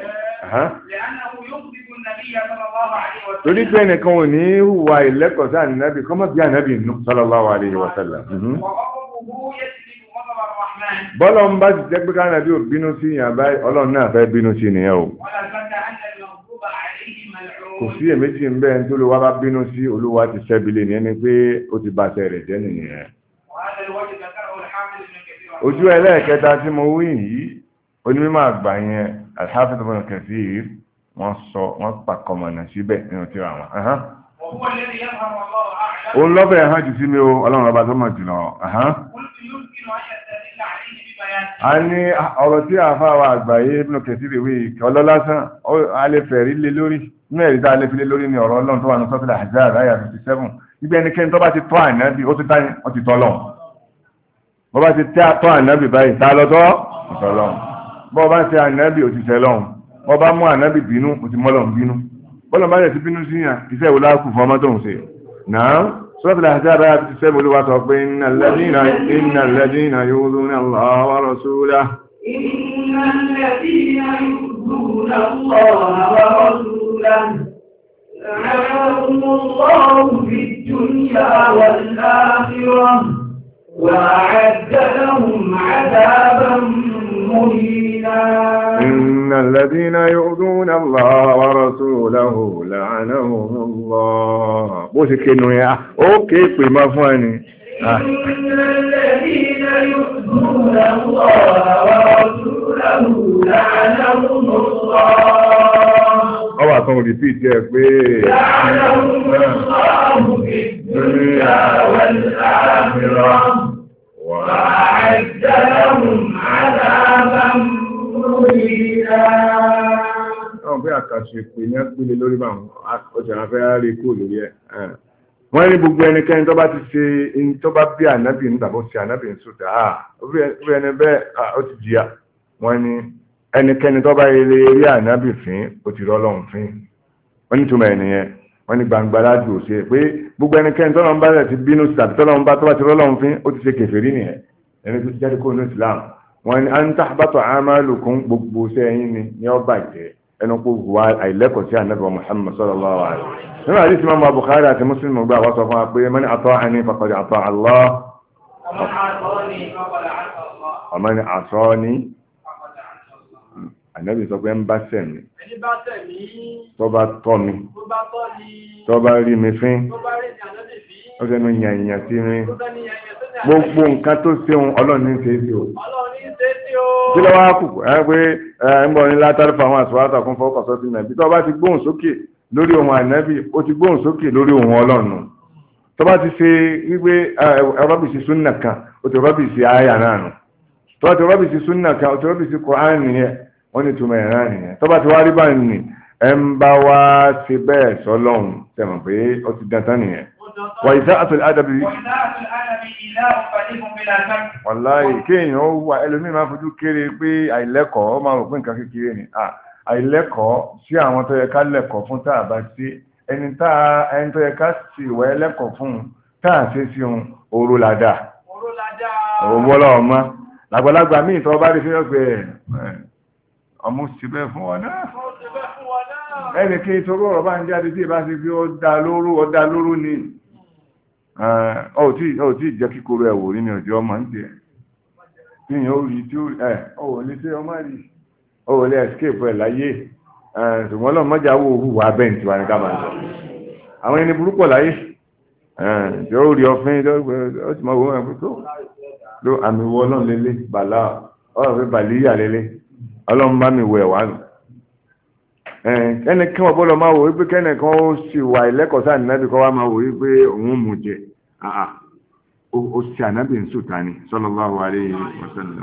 torí pé ẹnìkan ò ní hùwà ìlẹ́kọ̀ọ́ sí ànábì kọ́mọ́ bí ànábì sallallahu alaihi wasallam. bọ́lọ̀ ń bá ti jẹ́ pé káànábì ò bínú sí ìyàbá ọlọ́run náà fẹ́ bínú sí nìyẹn o. kò sí èméjì ń bẹ́ẹ̀ tó ló wá bá bínú sí olúwa ti sẹ́bílẹ̀ ní ẹni pé ó ti bá ṣe rẹ̀ jẹ́ nìyẹn. ojú ẹlẹ́ẹ̀kẹta tí mo wí yìí onímọ̀ àgbà yẹn Al-Hafiz Ibn Kathir wọ́n pàkọmọ̀nà síbẹ̀ nínú tí àwọn. òun lọ́bẹ̀ hàn jù sí mi o ọlọ́run ọba tó mọ̀ jùlọ. a ní ọ̀rọ̀ tí àfáwà àgbáyé Ibn Kathir wí ọlọ́lásán a lè fẹ̀rí lé lórí ní ẹ̀rí tá a lè fi lé lórí ní ọ̀rọ̀ ọlọ́run tó wà ní sọ́tìlà Ahzab àyà 57 ibi ẹnikẹ́ni tó bá ti tọ́ ànábì ó ti tọ́ lọ bọ́ bá ti tọ́ ànábì báyìí tá lọ́tọ́ ìtọ́lọ́ bọ́ bá ti ànábì ó ti tẹ́lọ́ bọ́ bá mú ànábì bínú ó ti mọ́lọ̀ bínú bọ́lọ̀ bá yẹ ti bínú sí yàn iṣẹ́ ìwòlá kù fún ọmọ tó ń ṣe náà sọ́tìlà Ahzab àyà 57 olúwa sọ pé innal ladhina yu'dhuna Allaha wa rasulahu innal ladhina yu'dhuna Allaha wa rasulahu لعنهم الله في الدنيا والآخرة وأعد لهم عذابا مهينا إن الذين يؤذون الله ورسوله لعنهم الله bó ṣe kéènù yẹn ó kéèpè máa fún ẹni. إن الذين يؤذون الله ورسوله لعنهم الله ọwà kan ò rìpí ìtẹ́ pé wọ́n pé àkàṣe pè ní ẹ́pìlẹ̀ lórí máa ọjà afẹ́ rí kú lórí ẹ̀ wọ́n ní gbogbo ẹnikẹ́ni tó bá ti ṣe tó bá bí ànábì ń tàbí ṣe ànábì ń sùn dáa ó bí ẹni bẹ́ẹ̀ ó ti jìyà wọ́n ní ẹnikẹ́ni tó bá ilé rí ànábì fín ó ti rọ́lọ́run fín wọ́n ní túmọ̀ ẹnìyẹn wọ́n ní gbangba láti òṣè pé gbogbo ẹnikẹ́ni tó lọ́n bá rẹ̀ ti bínú tàbí tó lọ́n bá tó bá ti rọ́lọ́run fín ó ti ṣe kèfèrí nìyẹn ẹni tó ti jáde kó ní Islam wọ́n ní an tahbata a'malukum gbogbo sẹ́yìn ni ó bàjẹ́ ẹnu kó wà àìlẹ́kọ̀ọ́ sí ànábì Muhammad sallallahu alaihi wasallam nínú àdìsí mọ́mọ́ Bukhari àti Muslim gbà wọ́n sọ fún wa pé man ata'ani faqad ata'a Allah wa man asani ànábì sọ pé ń bá sẹ̀mí tó bá tọ́ mi tó bá rí mi fín ó sẹ́nu yànyàn sí mi gbogbo nǹkan tó ṣeun ọlọ́run ní ṣe é sí o kí ló wá kù ẹ pé ń bọ̀ ní látàrí fún àwọn àṣùwátà fún fọ́kànsọ́ sí nàbí tó bá ti gbóhùn sókè lórí ohun ànábì ó ti gbóhùn sókè lórí ohun ọlọ́run tó bá ti ṣe wípé rọ́bìsì súnnà kan ó ti rọ́bìsì àyà náà nù tó bá ti rọ́bìsì súnnà kan ó ti rọ́bìsì Kùránì nìyẹn wọ́n ní túmọ̀ ẹ̀rán nìyẹn tó bá ti wá rí báyìí nì ẹ̀ ń bá wá ṣe bẹ́ẹ̀ sọ́lọ́hún tẹ̀mọ̀ pé ó ti dantan nìyẹn. wà ìṣá àtòlẹ́ àdàbí. wàláhì kéèyàn ó wà ẹlòmíì máa fojú kéré pé àìlẹ́kọ̀ọ́ ó máa rò pé nǹkan kékeré ni àìlẹ́kọ̀ọ́ sí àwọn tó yẹ ká lẹ́kọ̀ọ́ fún tá a bá ṣe ẹni tó yẹ ká sì wẹ́ lẹ́kọ̀ọ́ fún tá a ṣe sí òun òru làdà òun wọ́lọ́ ọmọ làgbàlagbà míì tó bá rí fi ọmọ sí bẹ́ẹ̀ fún wọn náà ẹni kí torí ọ̀rọ̀ bá ń jáde tí ìbá sí pé ọdá lóró ní ọ̀tí ìjẹ́ kíkóró ẹ̀wò rí ní ọjọ́ ọmọ ń tẹ́ tí yìí ó rí tí ó lè tí ọmọ rí ó lè escape ẹ̀ láyé ṣùgbọ́n lọ mọ́jà wò hùwà bẹ́ẹ̀ tí wà ní káàmà sọ àwọn ẹni burúkọ̀ láyé tí ó rí ọfin ó ti mọ̀ wọ́n ẹ̀ tó àmì wọ́ náà lélẹ̀ bàlá ọ̀rọ̀ fẹ́ bàlíyà lélẹ̀ ọlọ́run bá mi wẹ̀ wá nù ẹnì kí wọ́n bọ́lọ̀ máa wò wípé kẹ́nì kan ó sì wà ìlẹ́kọ̀ọ́ sí ànábì kọ́ wá máa wò wípé òun mú jẹ ó sì ànábì ń sùn tani sallallahu alaihi wasallam.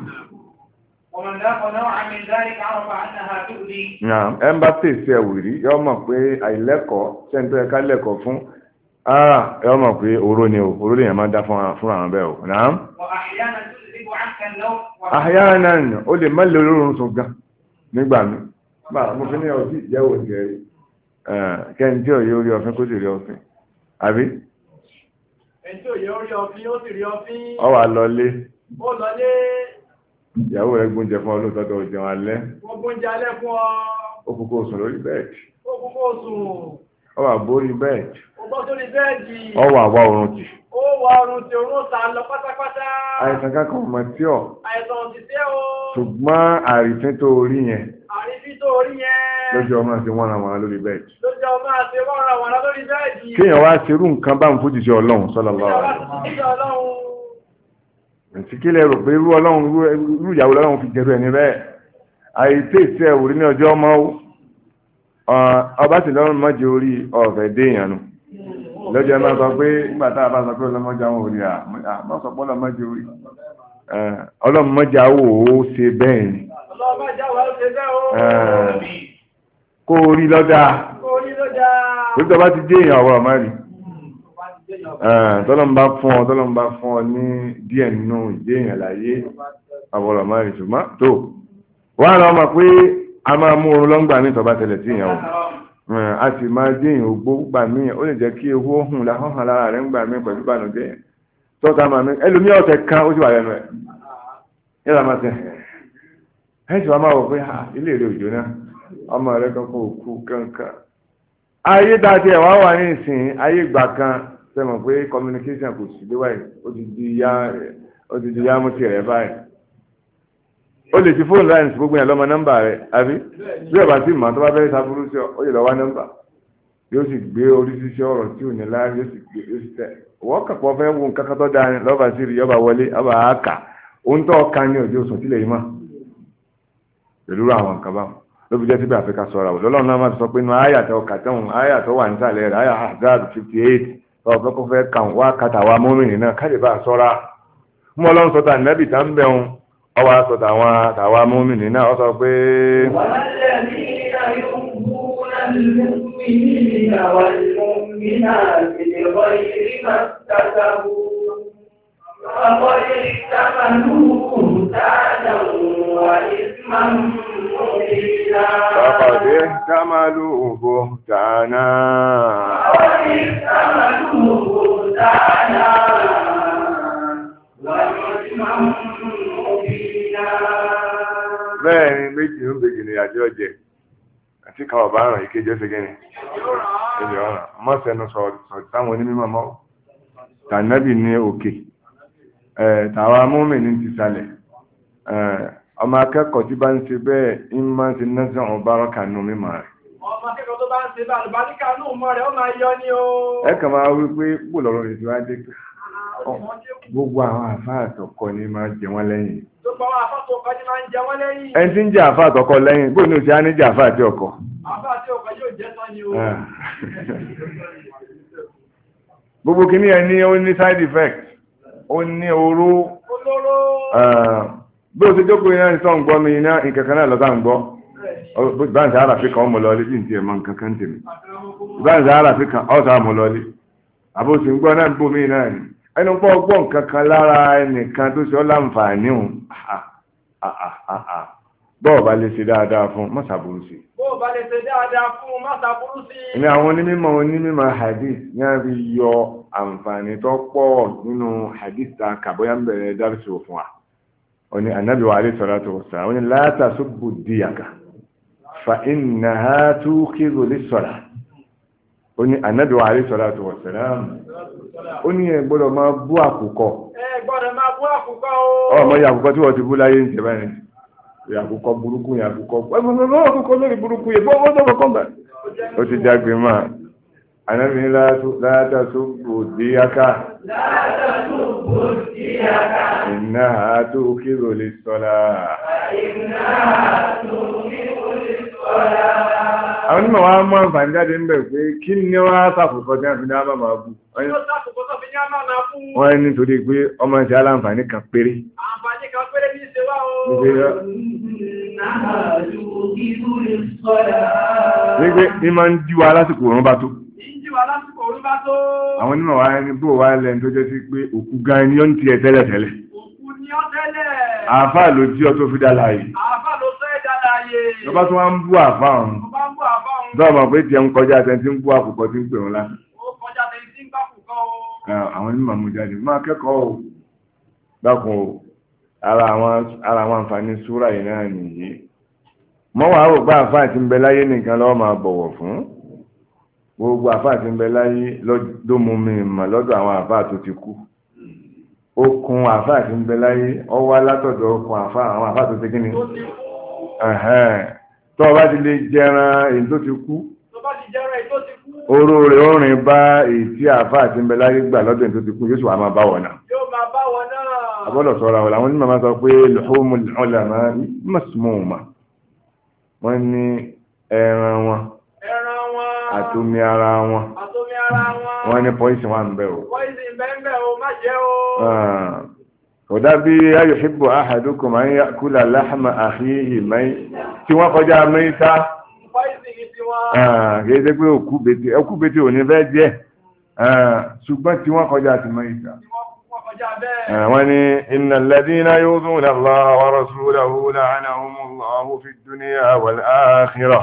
ẹ ń bá tèsí ẹ̀wìrí yọ mọ̀ pé àìlẹ́kọ̀ọ́ sẹ́ńtọ́ ẹ̀ká lẹ́kọ̀ọ́ fún yọ mọ̀ pé oró ni oró lè yàn máa dá fún àwọn bẹ́ẹ̀ o. يغلب عنك النوم. أحيانا ó lè má lè rọrùn sùn gan nígbà mi mo fi ní ọtí ìyàwó ìjẹ́rìí kẹ́ńtì ọ̀yẹ́ orí ọ̀fin kó sì rí ọ̀fin àbí. ẹ̀ńtì ọ̀yẹ́ orí ọ̀fin ó sì rí ọ̀fin. ọ wà lọlé. ó lọlé. ìyàwó rẹ̀ gbóúnjẹ fún ọ lóòótọ́ òjò alẹ́. wọ́n gbóúnjẹ alẹ́ fún ọ. ó kúkú sùn lórí bẹ́ẹ̀dì. ó kúkú sùn. ọ wà borí bẹ́ẹ̀dì. ó bọ́ sórí bẹ́ẹ̀dì. ọ wà wá oorun tì. ó wà oorun tì oorun sá lọ pátápátá. àìsàn kankan ọmọ tí ọ. àìsàn ti tẹ́ o. ṣùgbọ́n àrífín tó orí yẹn. àrífín tó orí yẹn. lójú ọmọ àti wọ́n ra wọn lórí bẹ́ẹ̀dì. lójú ọmọ àti wọ́n ra wọn lórí bẹ́ẹ̀dì. kéèyàn wá ṣerú nǹkan bá ń fojú sí Ọlọ́run sallallahu alaihi wasallam. Ìsìnkílẹ̀ rò pé irú ìyàwó Ọlọ́run fi jẹ́rú ẹni bẹ́ẹ̀. Àìtẹ́ ìṣẹ́ ìwòrí ní ọjọ́ ọmọ ọba sì lọ́rùn mọ́jẹ orí ọ̀fẹ́ déèyàn nù. Lọ́jọ́ ẹ máa sọ pé nígbà tá a bá sọ pé ọlọ́mọdé àwọn òrí máa sọ pé ọlọ́mọdé orí. Ọlọ́mọdé àwò ó ṣe bẹ́ẹ̀ ni. Ọlọ́mọdé àwò ó ṣe bẹ́ẹ̀ o. Kó orí lọ́dà. Kó orí lọ́dà. Orí tó bá ti déèyàn ọ̀rọ̀ máa rí. Tọ́lọ́m bá fún ọ ní díẹ̀ nínú ìdéèyàn láyé àbọ̀rọ̀ máa rí ṣùgbọ́n tó wọ́n á lọ mọ̀ pé a máa mú oorun lọ́ngbà mí tọ́ba tẹ̀lẹ̀ sí ìyàwó a sì máa déèyàn ògbó gbà mí ó lè jẹ́ kí ewu hùn láhọ́hàn lára rẹ̀ ń gbà mí pẹ̀lú ìbànújẹ́ tọ́ta máa mi ẹlòmí ọ̀tẹ̀ kan ó sì wà lẹ́nu ẹ̀ yẹ́ra máa tẹ̀ ẹ̀ sì wá máa wọ̀ pé ilé rẹ̀ òjò náà ọmọ rẹ̀ kankan òkú kankan ayé dáadé ẹ̀ wá wà ní ìsìn ayé ìgbà kan sẹ́mọ̀ pé communication kò sí léwáyé ó ti di yá mú tirẹ̀ báyìí ó lè ti fóònù láì sí gbogbo yẹn lọ́mọ nọ́mbà rẹ̀ àbí bí ọba tí màá tó bá fẹ́ẹ́ sábúrú sí ọ ó yẹ lọ wá nọ́mbà yóò sì gbé oríṣiríṣi ọ̀rọ̀ tí ò ní láàrin yóò sì tẹ̀ wọ́n kàpọ̀ fẹ́ wo nǹkan kan tó dáa ní lọ́ba sí rí ọba wọlé ọba àákà ohun tó ọ̀ka ní òjò sùn sílẹ̀ yìí mọ̀ pẹ̀lú àwọn nǹkan báwọn ló fi jẹ́ síbi àfikà sọ̀rọ̀ àwọn ọlọ́run náà máa sọ pé inú àyàtọ̀ kàtẹ́hùn àyàtọ̀ wà nísàlẹ̀ rẹ̀ àyà Ahzab 58 ọ̀fẹ́ kó fẹ́ kàn wá kàtà wa mọ́mìnì náà káyè bá a sọ́ra mú ọlọ́run sọ tà nẹ́bì tá ń bẹ̀ wọn ọwọ́ aṣọ tàwa mọ́mìnì náà ọ sọ pé. فقد احتملوا بهتانا bẹ́ẹ̀ ni méjì ń bèjì ní àjọ ọjẹ́ àti káwọ̀ bá ràn ìkéjọ́ sí gẹ́ni ẹjọ́ ọ̀ràn mọ́sẹ̀nù sọ̀rọ̀ táwọn onímọ̀ mọ́ tànàbì ní òkè tàwa mọ́mì ní ti sàlẹ̀ ọmọ akẹ́kọ̀ọ́ tí bá ń ṣe bẹ́ẹ̀ ń máa ń ṣe nẹ́sàn ọ̀bárọ̀kà nù mímọ̀ rẹ̀ ọmọ akẹ́kọ̀ọ́ tó bá ń ṣe bá àlùbáríkà nù mọ́ rẹ̀ ó máa yọ ní o ẹ kàn máa wí pé pò lọ́rọ̀ rẹ̀ tí wá dé gbogbo àwọn àfáà àtọkọ ni máa jẹ wọ́n lẹ́yìn gbogbo àwọn àfáà àtọkọ ni máa ń jẹ wọ́n lẹ́yìn ẹni tí ń jẹ àfáà àtọkọ lẹ́yìn bóyá ní o ti á ní jẹ àfáà àti ọkọ àfáà àti ọkọ yóò jẹ́ tán ni o gbogbo kìíní ẹni ó ní side effect ó ní oró bí o ti jókòó iná ní sọ́n gbọ́ mi iná nǹkankan náà lọ́ta ń gbọ́ báńsì àràfin kan ọmọ lọ́lé bí n tiẹ̀ mọ nǹkankan tèmi báńsì àràfin kan ọ̀sà ọmọ lọ́lé àbòsí ń gbọ́ náà ń bò mí náà ni ẹnu pọ́ gbọ́ nǹkankan lára ẹnìkan tó ṣe ọ́ láǹfààní òun bọ́ọ̀ bá lè ṣe dáadáa fún mọ́sàbùrù sí. bọ́ọ̀ bá lè ṣe dáadáa fún mọ́sàbùrù sí. ní àwọn onímọ̀ hadith ní a fi yọ àǹfààní tó pọ̀ nínú hadith ta kàbọ́yá ń bẹ̀rẹ̀ dárúsì òfin wa. oni annabi wa alayhi salatu wassalam oni la tasubbu diyaka fa innaha tuqizu lis-salah oni annabi wa alayhi salatu wassalam oni ẹ gbọ́dọ̀ máa bú àkùkọ gbọ́dọ̀ máa bú àkùkọ o mo ya àkùkọ tí wọ́n ti bú láyé nje báyìí ya àkùkọ burúkú ya àkùkọ lórí burúkú ye bo do ko ba ó ti jagbe ma annabi la tasubbu diyaka إنها توقظ للصلاة àwọn onímọ̀ wa mọ́ àǹfààní jáde ń bẹ̀ pé kí ni wọ́n á sàkùkọ tí wọ́n fi ní á máa bú wọ́n ní torí pé ọmọ ìṣẹ́ aláǹfààní kan péré ní ṣe wá o nígbé ní máa ń díwá lásìkò òun bá tó àwọn onímọ̀ wa ní bó wá lẹ́nu tó jẹ́ sí pé òkú gan ni ó ń tiẹ̀ tẹ́lẹ̀tẹ́lẹ̀ ní ọ́ tẹ́lẹ̀. Àfà ló jí ọ tó fi dá láàyè. Àfà ló sọ ẹ́ dá láàyè. Lọ bá tún wá ń bú àfà ọ̀hún. Dọ́ọ̀mọ̀ pé tiẹ̀ ń kọjá àtẹni tí ń bú àkùkọ tí ń pè wọn lásán. Ó kọjá àtẹni tí ń bá kùkọ o. Àwọn onímọ̀ mú jáde máa kẹ́kọ̀ọ́ o. Dákun o, ara àwọn àǹfààní súrà yìí náà nìyí. Mọ́ wàá rò pé àfà tí ń bẹ láyé nìkan lọ́wọ́ máa bọ̀wọ̀ fún. Gbogbo àfà tí ń bẹ láyé ló mú mi mọ̀ lọ́dọ̀ àwọn àfà tó ti kú. Okùn àfà tí ń bẹ láyé ọwọ́ alátọ̀dọ̀ okùn àfà àwọn àfà tó ti kí ni. Tó o bá ti lè jẹran èyí tó ti kú. Oró rẹ̀ ó rìn bá èyí tí àfà tí ń bẹ láyé gbà lọ́dọ̀ èyí tó ti kú yóò sì wá máa bá wọ̀ náà. Àbọ̀dọ̀ sọ̀rọ̀ àwọn onímọ̀ máa sọ pé luhumul ulama masmuma. Wọ́n ní ẹran wọn àtomi ara wọn wọ́n ní poison wà ń bẹ o. Kódà bí ayuhibbu ahadukum an ya'kula lahma akhihi tí wọ́n kọjá mẹ́ta kìí ṣe pé òkú bété ò ní fẹ́ jẹ́ ṣùgbọ́n tí wọ́n kọjá ti mẹ́ta. Wọ́n ní innal ladhina yu'dhuna Allaha wa rasulahu la'anahumullahu fid dunya wal akhirah.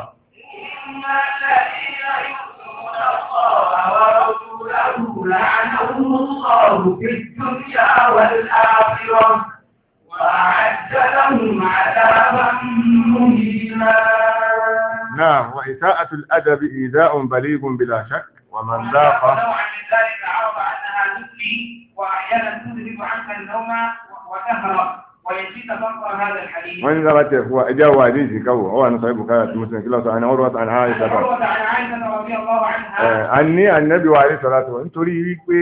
لعنهم الله في الدنيا والآخرة وأعد لهم عذابا مهينا. نعم وإساءة الأدب إيذاء بليغ بلا شك ومن ذاق عن ذلك عرف أنها تبكي وأحيانا تذهب عنك النوم وتهرب ويزيد فقر هذا الحديث. وإن ذهبت هو أجاو حديثي كو هو أنا صحيح بكاية مسلم كلا عن عروة عن عائشة رضي الله عنها أني النبي عليه الصلاة والسلام nítorí wípé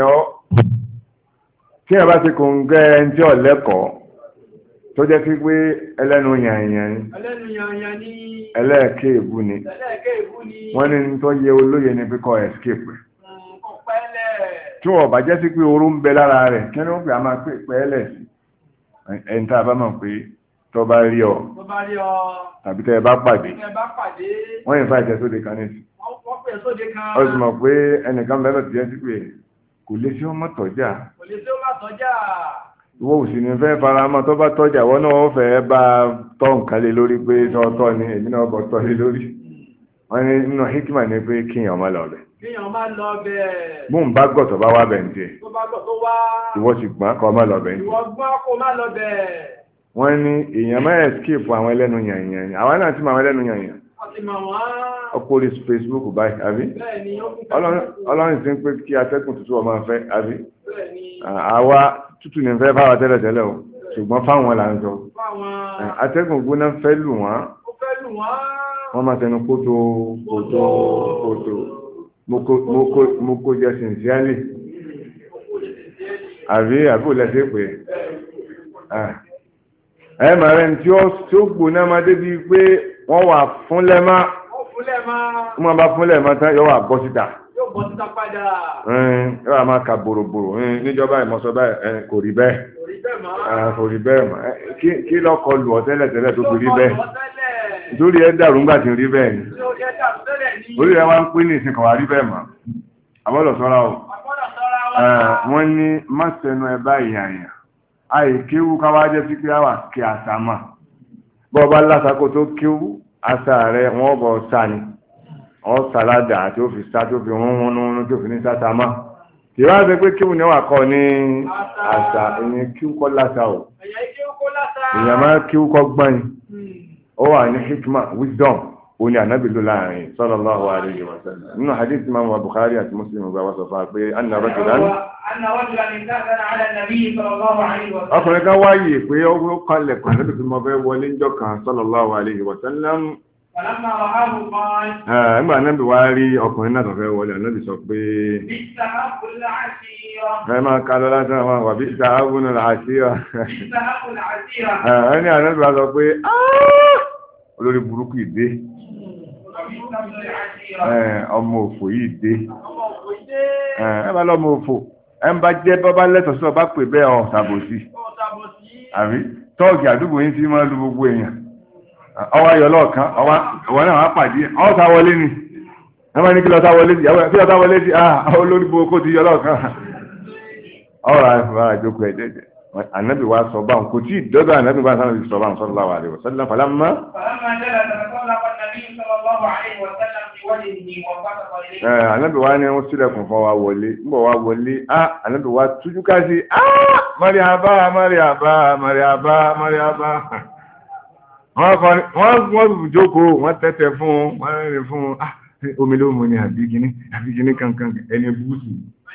kéèyàn bá ti kò ń gẹ́ ẹni tí ò lẹ́kọ̀ọ́ tó jẹ́ sí pé ẹlẹ́nu yànyàn ni ẹlẹ́ẹ̀kẹ́ ìbú ni wọ́n ní tó yẹ olóye ní píkọ́ escape tí wọ́n bá jẹ́ sí pé oró ń bẹ lára rẹ̀ kí ni wọ́n pè á máa pè pẹ́ẹ́lẹ̀ sí ẹni tá a bá mọ̀ pé tó bá rí ọ tàbí tẹ́ ẹ bá pàdé wọ́n yìí fà ìjẹ́ sóde kan ní sí ó sì mọ̀ pé ẹnìkan bẹ́ẹ̀ tí jẹ́ sí pé kò lè ṣe ó mọ̀ tọ́jà ìwọ òsì ní fẹ́ fara mọ́ tó bá tọ́jà wọ́n náà fẹ́ bá tọ́ nǹkan lé lórí pé tọ́ ni èmi náà bọ̀ tọ́ lé lórí wọ́n ní nínú hikima ni pé kíyàn má lọ bẹ̀. bóun bá gọ̀tọ̀ bá wá bẹ̀ ń tiẹ̀ ìwọ sì gbọ́n kọ́ má lọ bẹ̀ ń tiẹ̀. wọ́n ní èèyàn má escape àwọn ẹlẹ́nu yànyàn ni àwọn náà ti mọ àwọn ẹlẹ́nu yànyàn. ọkọ̀ orí Facebook báyìí àbí ọlọ́run ti ń pé kí atẹ́gùn tútù ọmọ fẹ́ àbí àwa tútù ní fẹ́ fáwọn tẹ́lẹ̀tẹ́lẹ̀ o ṣùgbọ́n fáwọn là ń sọ atẹ́gùn gbóná fẹ́ lù wọ́n wọ́n máa tẹnu kótó mo kó jẹ sincerely àbí àbúrò lẹ́sẹ̀ pé ẹ máa rẹ̀ tí ó gbóná máa débi pé wọ́n wà fún lẹ́mà wọ́n bá fún lẹ́mà tán yóò wà bọ́ síta yóò wà máa ka bòròbòrò níjọba ìmọ̀sọ́ báyìí kò rí bẹ́ẹ̀ kò rí bẹ́ẹ̀ mọ́ kí lọ́kọ lù ọ́ tẹ́lẹ̀ tó fi rí bẹ́ẹ̀ nítorí ẹ dàrú ńgbà tí ń rí bẹ́ẹ̀ ni orí ẹ wá ń pín ní ìsìn kan wá rí bẹ́ẹ̀ mọ́ àbọ̀lọ̀ sọ́ra o wọ́n ní má sẹnu ẹ báyìí àyàn àìkéwú káwá jẹ́ sí pé àwà kí àṣà mà bọ́ bá lásàkó tó kéwú àṣà rẹ̀ wọ́n bọ̀ sá ni wọ́n sàládà tí ó fi sá tó fi hún tó fi ní sáta mà kì í wá ṣe pé kéwú ni wà kọ́ ní àṣà ìyẹn kéwú kọ́ lásà o èèyàn máa kéwú kọ́ gbọ́n yìí ó wà ní hikma wisdom ó ní ànábì ló láàrin sallallahu alaihi wa sallam nínú hadith imam wa Bukhari àti Muslim gba wá sọ fún wa pé anna rajulan ọkùnrin kan wáyé pé ó kalẹ̀ kan lẹ́bí tí mo fẹ́ wọlé ń jọ kan sallallahu alaihi wa sallam nígbà ànábì wá rí ọkùnrin náà tó fẹ́ wọlé ànábì sọ pé ẹ máa ká lọ láti àwọn wà bí ìsàábùn àṣírà ẹni ànábì wá sọ pé olórí burúkú ìdé ọmọ òfò yìí dé ẹ bá lọ́mọ òfò ẹ ń bá jẹ́ bọ́bá lẹ́tọ̀ọ́ sí ọba pè bẹ́ẹ̀ ọ̀ ṣàbòsí àbí tọ́ọ̀gì àdúgbò yín sí máa lu gbogbo èèyàn ọwọ́ ayọ̀ lọ́ọ̀kan ọwọ́ náà wá pàdé ọ̀ sáwọlé ni ẹ máa ní kí lọ sáwọlé sí olórí burúkú ti yọ lọ́ọ̀kan ọ̀rọ̀ àìfọwọ́ àjókòó ẹ̀jẹ̀jẹ̀ ànábì wa sọ báwọn kò tí ì dọ́dọ̀ ànábì wa sáà sọ báwọn sallallahu alaihi wasallam falamma. ànábì wa ni wọ́n sílẹ̀kùn fún wa wọlé nígbà wa wọlé ànábì wa tújú ká sí mariaba mariaba mariaba mariaba. wọ́n jókòó wọ́n tẹ́tẹ́ fún wọ́n rẹ̀ fún omi ló mú ní àbíkíní kankan ẹni búùsì.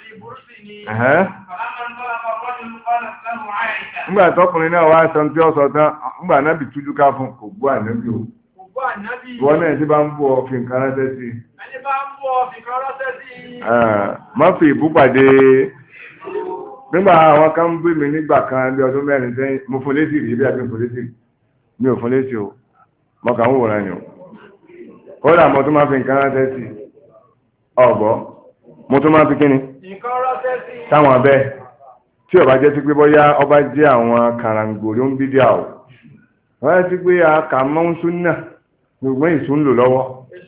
Nígbà tọkùnrin náà wá sọ tí ó sọ tán, nígbà náà bì tújú ká fún kò gbọ́ ànábì o. Wọ́n náà tí bá ń bú ọ fi nǹkan ránṣẹ́ sí. Má fi ìbú pàdé. Nígbà àwọn kan ń bí mi nígbà kan bí ọdún mẹ́rin sẹ́yìn, mo fún létí rí bí a fi fún létí. Mi ò fún létí o, mo kàn ń wòran ni o. Kódà mo tún máa fi nǹkan ránṣẹ́ sí. Ọ̀gbọ́, mo tún máa fi kíni? Táwọn abẹ́ tí ọba jẹ́ sí pé bọ́yá ọba jẹ́ àwọn kàràǹgòrí ń bí díà ò wọ́n yẹ́ sí pé a kà mọ́ ń sún náà gbogbo ìsún lò lọ́wọ́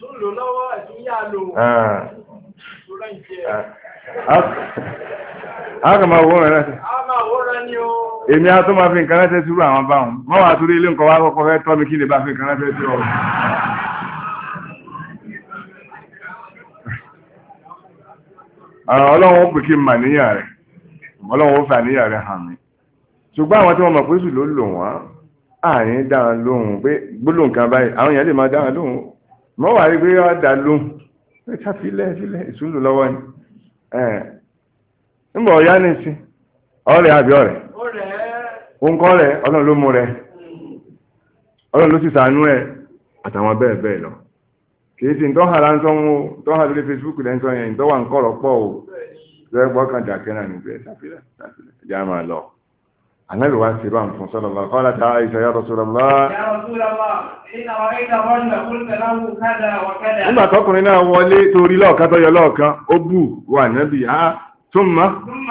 a kà máa wọ́n rẹ̀ èmi a tó máa fi nǹkan rẹ̀ sírú àwọn báhùn wọ́n wà torí ilé nǹkan wá kọ́kọ́ fẹ́ tọ́ mi kí lè bá fi nǹkan rẹ̀ sí ọ ọlọ́run ó pè kí n mà níyà rẹ̀ ọlọ́run ó fà níyà rẹ̀ hàn mí ṣùgbọ́n àwọn tí wọ́n mọ̀ pé sùn ló lò wọ́n àárín dáhùn lóhùn pé gbólóhùn kan báyìí àwọn èèyàn lè máa dáhùn lóhùn mọ́ wà rí pé wọ́n dá lóhùn pé sáfilẹ̀ sílẹ̀ ìsúlù lọ́wọ́ ni nígbà ọ̀yá ní sí ọ̀rẹ́ àbí ọ̀rẹ́ òǹkọ́ rẹ̀ ọlọ́run ló mú rẹ̀ ọlọ́run ló sì sànú ẹ̀ àtàwọn bẹ́ẹ̀ bẹ́ẹ̀ lọ kìí sí tọ́hà láńsọ́ wọn tọ́hà lórí Facebook lẹ́ńsọ́ yẹn tọ́wà ń kọ̀rọ̀ pọ̀ o lẹ́gbọ́ kan dàkẹ́ náà níbẹ̀ sáfilẹ̀ ìjà máa lọ ànábì wá sí bá ń fún sallallahu alaihi wa sallam Aisha ya Rasulullah nígbà tọkùnrin náà wọlé torí lọ́ọ̀kan tó yọ lọ́ọ̀kan ó bù wà nábì túnmọ́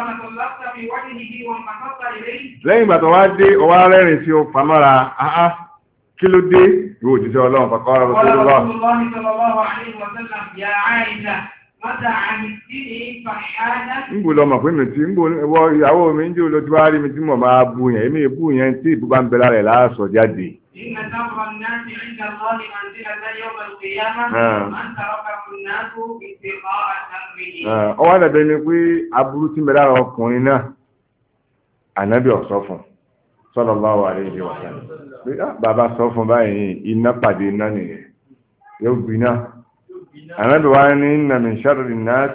lẹ́yìn ìgbà tó wá dé ọwá rẹ́rìn sí o pàmọ́ra kí ló dé ìwò òjíṣẹ́ ọlọ́run kọ̀kọ́ ọ̀rọ̀ ń bò lọ mọ̀ pé mi tí ń bò wọ ìyàwó mi ń jẹ́ olójú wá rí mi tí mo máa bú yẹn èmi ìbú yẹn tí ìbú bá ń bẹ lára ẹ̀ láàsọ̀ jáde. ọwọ́ àdàbẹ̀ ni pé aburú tí ń bẹ lára ọkùnrin náà ànábì ọ̀sọ́ fún sallallahu alaihi wa sallam bàbá sọ fún báyìí iná pàdé iná nìyẹn yóò gbiná ànábì wá ní inna min sharri an-nas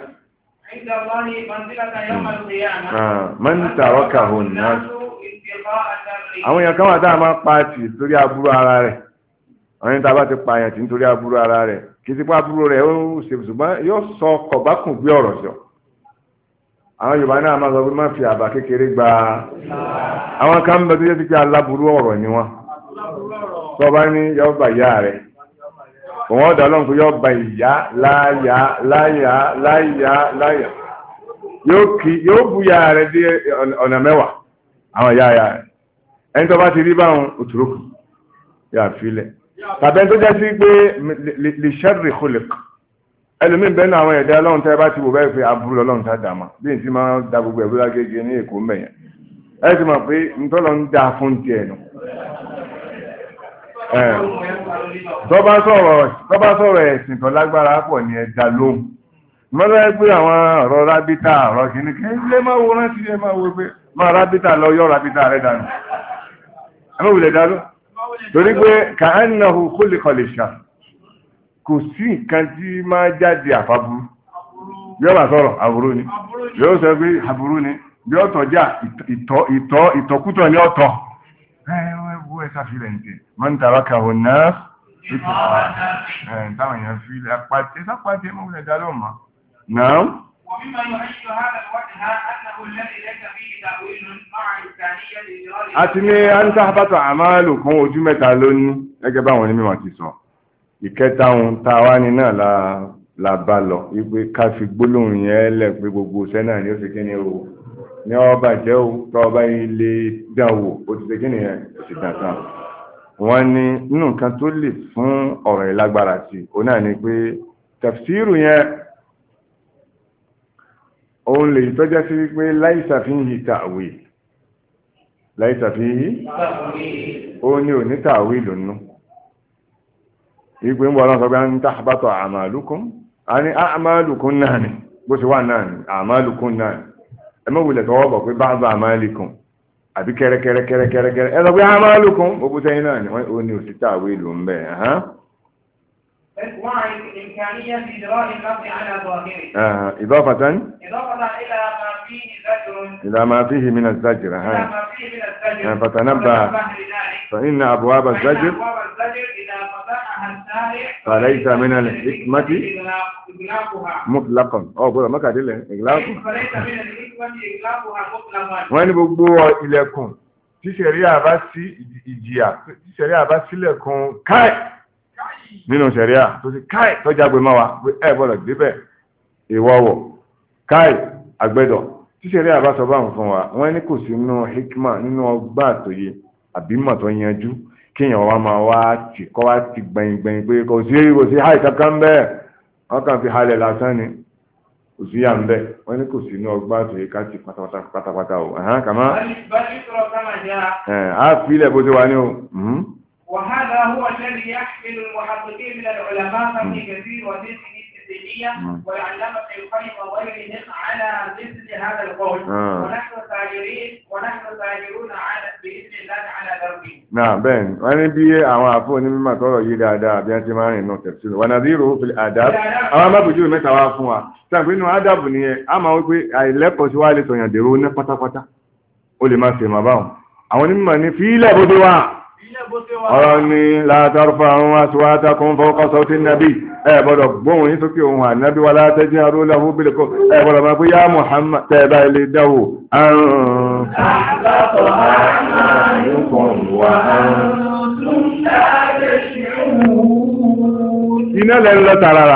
man tarakahu an-nas àwọn èèyàn kan wà tá a máa pàtì torí aburú ara rẹ̀ àwọn èèyàn tá a bá ti pààyàn tí nítorí aburú ara rẹ̀ kì í ti pa aburú rẹ̀ ó ṣe ṣùgbọ́n yóò sọ kọ̀bákùn gbé ọ̀rọ̀ sọ àwọn Yorùbá náà máa sọ pé má fi àbá kékeré gba àwọn kan bẹ tó yẹ ti pé aláburú ọ̀rọ̀ ni wọ́n tó bá ní yọ bà ìyá rẹ̀ òun ọ̀dọ̀ ọlọ́run kò yọ bà ìyá láyà yóò bú ìyá rẹ̀ dé ọ̀nà mẹ́wàá àwọn ìyá rẹ̀ ẹni tó bá ti rí báwọn òtúrókù yà fílẹ̀ tàbí ẹni tó jẹ́ sí pé lè sharri khuliq ẹlòmíì bẹ́ẹ̀ náà àwọn ẹ̀dá ọlọ́run tẹ́ bá ti wò bẹ́ẹ̀ pé aburú ọlọ́run tá dàmà bí n ti máa da gbogbo ẹ̀bú lágége ní èkó mẹ́yẹn ẹ ti mọ̀ pé ntọ́lọ ń da fún tiẹ̀ nù. tó bá sọ̀rọ̀ ẹ̀sìn tó lágbára pọ̀ ní ẹ̀dá lóhùn mọ́tò ẹ pé àwọn ọ̀rọ̀ rábítà ọ̀rọ̀ kìíní kí ẹ máa wo rántí ẹ máa wo pé máa rábítà lọ yọ rábítà rẹ dànù ẹ má wulẹ̀ dá lọ torí pé ka'annahu khuliqa lish-sharr kò sí nǹkan tí máa jáde àfàbúrú bí ó bá sọ̀rọ̀ àbúrú ni bí ó sọ pé àbúrú ni bí ó tọ̀já ìtọ̀kútọ̀ ní ọ̀tọ̀ ẹwọ́ ẹ̀sà fílẹ̀ ní tẹ́ man tarakahu an-nas táwọn èèyàn fílẹ̀ apáti ẹmọ́ ilẹ̀ dá lọ́mà náà àti ní an tahbata a'malukum ojú mẹ́ta lónìí gẹ́gẹ́ báwọn onímọ̀ ti sọ ìkẹta ohun tàwa ni náà la bá lọ wípé ká fi gbólóhùn yẹn lẹ̀ pé gbogbo iṣẹ́ náà ni ó fi kí ni o ní ọba jẹ́ o tọ́ ọba ilé dánwò ó ti ṣe kí ni yẹn ó ti dàn tán wọ́n ní nínú nǹkan tó lè fún ọ̀rọ̀ ìlágbára sí ó náà ni pé tafsiru yẹn òun lè tọ́já sí wípé láìsà fi ń yí ta'wil laysa fihi ó ní onítàwí lónú ìgbé ń bọ̀ lọ́sọ̀ bí a ń tahbatu a'malukum a ní a'malukum náà ni bó ṣe wà náà ni a'malukum náà ni ẹmọ́ wulẹ̀ tọwọ́ bọ̀ pé ba'du a'malikum àbí kẹ́rẹ́kẹ́rẹ́kẹ́rẹ́kẹ́rẹ́ ẹ sọ pé a'malukum gbogbo sẹ́yìn náà ni ó ní òsítàwí ló ń bẹ̀ إمكانية إجراء اللفظ على ظاهره. إضافة إلى ما فيه من الزجر. فتنبه فإن أبواب الزجر إذا فتحها الشارع فليس من الحكمة مطلقا بولا ما كان دلين فليس من الحكمة إغلاقها مطلقا. wọ́n ní gbogbo ilẹ̀kùn tí ṣẹ̀ríà bá sí ìjìyà tí ṣẹ̀ríà bá sílẹ̀kùn káì nínú ṣẹ̀ríà tó ti káì tó jágbe máa wa pé ẹ gbọ́dọ̀ débẹ̀ ìwọ́wọ̀ káì àgbẹ̀dọ̀ tí ṣẹ̀ríà bá sọ báwọn fún wa wọ́n ní kò sí nínú hikma nínú ọgbà àtòyè àbímọ̀ tó yanjú kíyàn wa máa wá tì kọ́ wá ti gbẹ̀yìngbẹ̀yìn pé kò sí háì kankan bẹ́ẹ̀ wọ́n kàn fi halẹ̀ lásán ni kò sí yà ń bẹ́ẹ̀ wọ́n ní kò sí nínú ọgbà àtòyè ká ti pátápátá o kàmá á fi ilẹ̀ bó ti wà ní o. وهذا هو الذي يحمل المحققين من العلماء في كثير وزيد الدينية والعلامة القيم وغيرهم على مثل هذا القول ونحن ساجرون على بإذن الله على دربه. نعم بين وانا بي اوافون مما ترى يدادا بيان تي مارين نو تفسير ونذيره في الاداب اما ما بيجو متا وا fún wa tan pé nu adab ni e a ma wí pé àìlẹ́kọ̀ọ́ sí wa lè sọ̀yàn dèrò ní pátápátá ó lè má ṣe má báwọn àwọn onímọ̀ ní fi ilẹ̀ bó ti wà ọ̀rọ̀ ni látàrfà àwọn aswatakum fawqa sawti nàbí ẹ gbọ́dọ̀ gbóhùn yín sókè ohun ànábí wa la tajharu lahu bil qawl ẹ gbọ́dọ̀ máa pé yá Muhammad tẹ́ẹ̀bá ilé dáwò àrùn iná lẹ́ lọ tààrà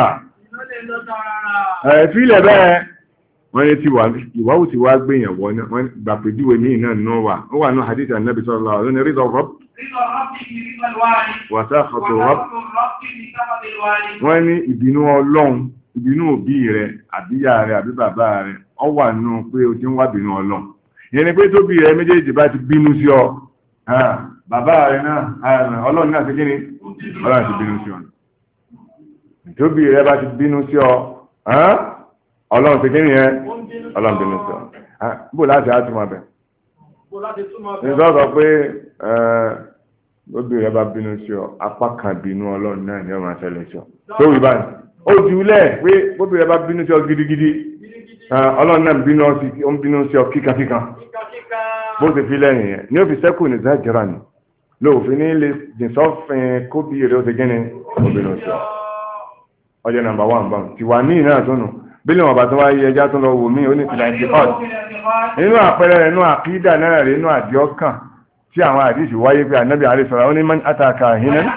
ẹ̀fílẹ̀ bẹ́ẹ̀ wọ́n ní tí ìwáwù tí wá gbéyàn wọ́n gbàpèjúwe ní iná náà wà ó wà ní hadith Ànábì sallallahu alaihi wasallam rídọ̀ rọ́b wàsáàkọ̀tò rọ́b wọ́n ní ìbínú Ọlọ́run ìbínú òbí rẹ̀ àbíyá rẹ̀ àbí bàbá rẹ̀ ọ wà nù pé o ti ń wá bínú Ọlọ́run ìyẹn ni pé tóbi rẹ̀ méjèèjì bá ti bínú sí ọ bàbá rẹ̀ náà Ọlọ́run náà ti kí ni Ọlọ́run ti bínú sí ọ tóbi rẹ̀ bá ti bínú sí ọ Ọlọ́run ti kí ni yẹn Ọlọ́run bínú sí ọ bó láti á túmọ̀ bẹ̀ nígbà pé tóbi rẹ̀ bá bínú sí ọ apá kan bínú Ọlọ́run náà ni ọ máa ṣẹlẹ̀ sí ọ tó wí báyìí ó jùlẹ̀ pé tóbi rẹ̀ bá bínú sí ọ gidigidi Ọlọ́run náà bínú sí ọ kíkankíkan bó ti fi lẹ́yìn yẹn ní ó fi sẹ́kù ní zájẹ́ra ni lóòfin ní lè dìn sọ́fin kóbi rẹ̀ ó ti gẹ́ni obìnrin sí ọ ọjọ́ nàmbà 1 bá ti wà ní ìnáà tó nù bílẹ̀ wọn bá tó wáyé ẹjá tó lọ wò mí ó ní ìpìlẹ̀ ìpìkọ́t nínú àpẹẹrẹ rẹ̀ nínú àkídà náà rẹ̀ nínú àdíọ́kàn tí àwọn àdíṣì wáyé pé ànábì àrísọ̀rọ̀ ó ní man ataka hinan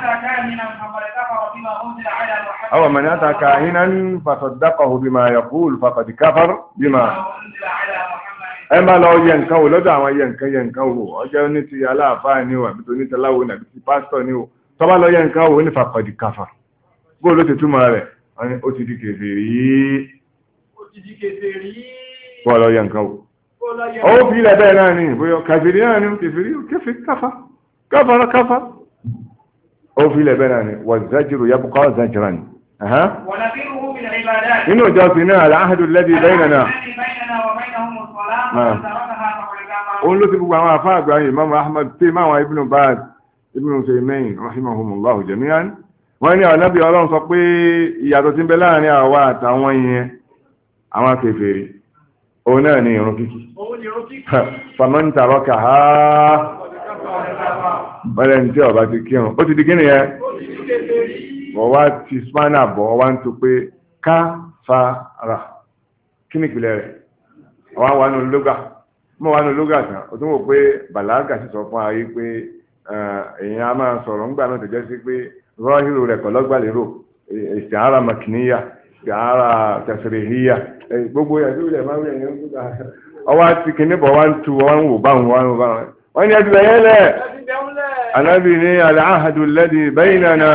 aw man ataka hinan fasaddaqahu bima yaqul faqad kafar bima ẹ má lọ yẹ nǹkan wò lọ́dọ̀ àwọn yẹ nǹkan wò ọjọ́ ní ti aláàfáà ní o àbí tó ní tẹ́láwò ní àbí ti pásítọ̀ ní o tó bá lọ yẹ nǹkan wò ní faqad kafar bó ló ti túmọ̀ rẹ̀ ó ti di kèfèrí bọ́ọ̀lọ́ yẹ nǹkan wò ó fi ilẹ̀ bẹ́ẹ̀ náà ní bóyá kèfèrí náà ní kèfèrí káfà ó fi ilẹ̀ bẹ́ẹ̀ náà ní wà zájìrò yabqa zájìrán nínú ìjọsìn náà al-ahdu alladhi baynana òun ló ti gbogbo àwọn àfáà àgbà yìí Imam Ahmad tí máa Ibn Baz Ibn Taymiyyah rahimahumullahu jami'an wọ́n ní Ànábì Ọlọ́run sọ pé ìyàtọ̀ tí ń bẹ láàrin àwa àtàwọn yẹn àwọn kèfèrí òun náà ni ìrun kíkí faman tarakaha bọ́lẹ̀ ní tí ọba ti kírun ó ti di kíni yẹn wọ́n wá ti spanner bọ̀ wá ń tó pé káfàrà kí ni ìpìlẹ̀ rẹ̀ wọ́n wá nù lóga mọ́ wá nù lóga tán ó tún wò pé bàlágà sì sọ fún ayé pé èèyàn á máa sọ̀rọ̀ ńgbà náà tó jẹ́ sí pé rọ́hìrò rẹ̀ kọ̀lọ́gbàlérò ìsìára makiniya ìsìára tẹ̀sìrìhíyà gbogbo ẹ̀dú ilẹ̀ máa ń rí ẹ̀yìn ọwọ́ àti kìíní bọ̀ wá ń tu wọ́n ń wò báwọn wọ́n ní ẹ̀dù ẹ̀yẹ́ lẹ̀ anábì ní al-ahdu alladhi baynana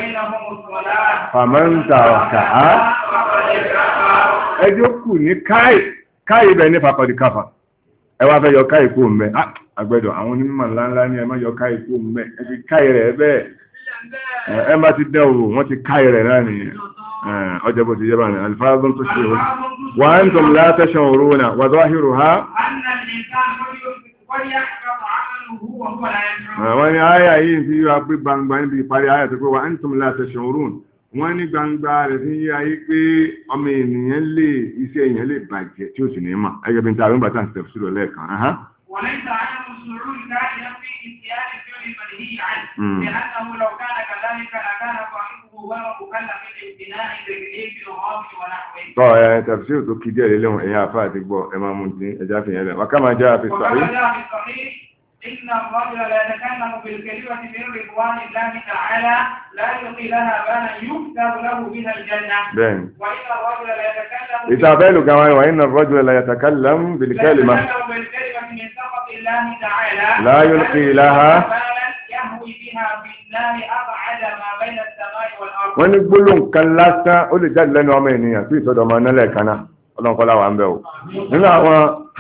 faman tarakaha ẹjọ́ kù ní káì bẹ̀ ní faqad kafar ẹ wá fẹ́ yọ káì kú mẹ́ agbẹ́dọ̀ àwọn onímọ̀ ńláńlá ní ẹmọ́ yọ káì kó mẹ́ ẹ ti káì rẹ̀ bẹ́ẹ̀ ẹ bá ti dẹ́ òwò wọ́n ti káì rẹ̀ náà nìyẹn ọjọ́ bó ti yẹ báyìí alifáàbọ̀n tó ṣe wà á ń tọ́ látẹ̀ṣẹ̀ òru náà wà záhìrù ha. wọ́n ní àyà yìí fi yíwa pé gbangba níbi ìparí àyà tó pé wà á ń tọ́ látẹ̀ṣẹ̀ òru wọ́n ní gbangba rẹ̀ fi yíwa yí pé ọmọ ènìyàn lè iṣẹ́ èèyàn lè bàjẹ́ tí ó sì ní mà ẹgbẹ́ bí n ta àwọn bàtà ń tẹ̀ sí lẹ́ẹ̀kan. وليس عدم السرور كائنا في اتيان الفعل المنهي عنه لانه لو كان كذلك لكان صاحبه غير مكلف بالامتناع تكليف الغاب ونحوه. طيب تفسير كده لهم يا فاتك بو امام الدين وكما جاء في الصحيح إن الرجل لا يتكلم بالكلمة من رضوان الله تعالى لا يلقي لها بالا يكتب له بها الجنة. وإن الرجل لا يتكلم إتابعوا كمان وإن الرجل لا يتكلم بالكلمة من سخط الله تعالى لا يلقي لها بالا يهوي بها في النار أبعد ما بين السماء والأرض. wọ́n ní gbólóhùn kan lásán ó lè jáde lẹ́nu ọmọ ènìyàn sí ìsọdọ̀ ọmọ náà lẹ́ẹ̀kan náà ọlọ́run kọ́lá wà ń bẹ̀ o. nínú àwọn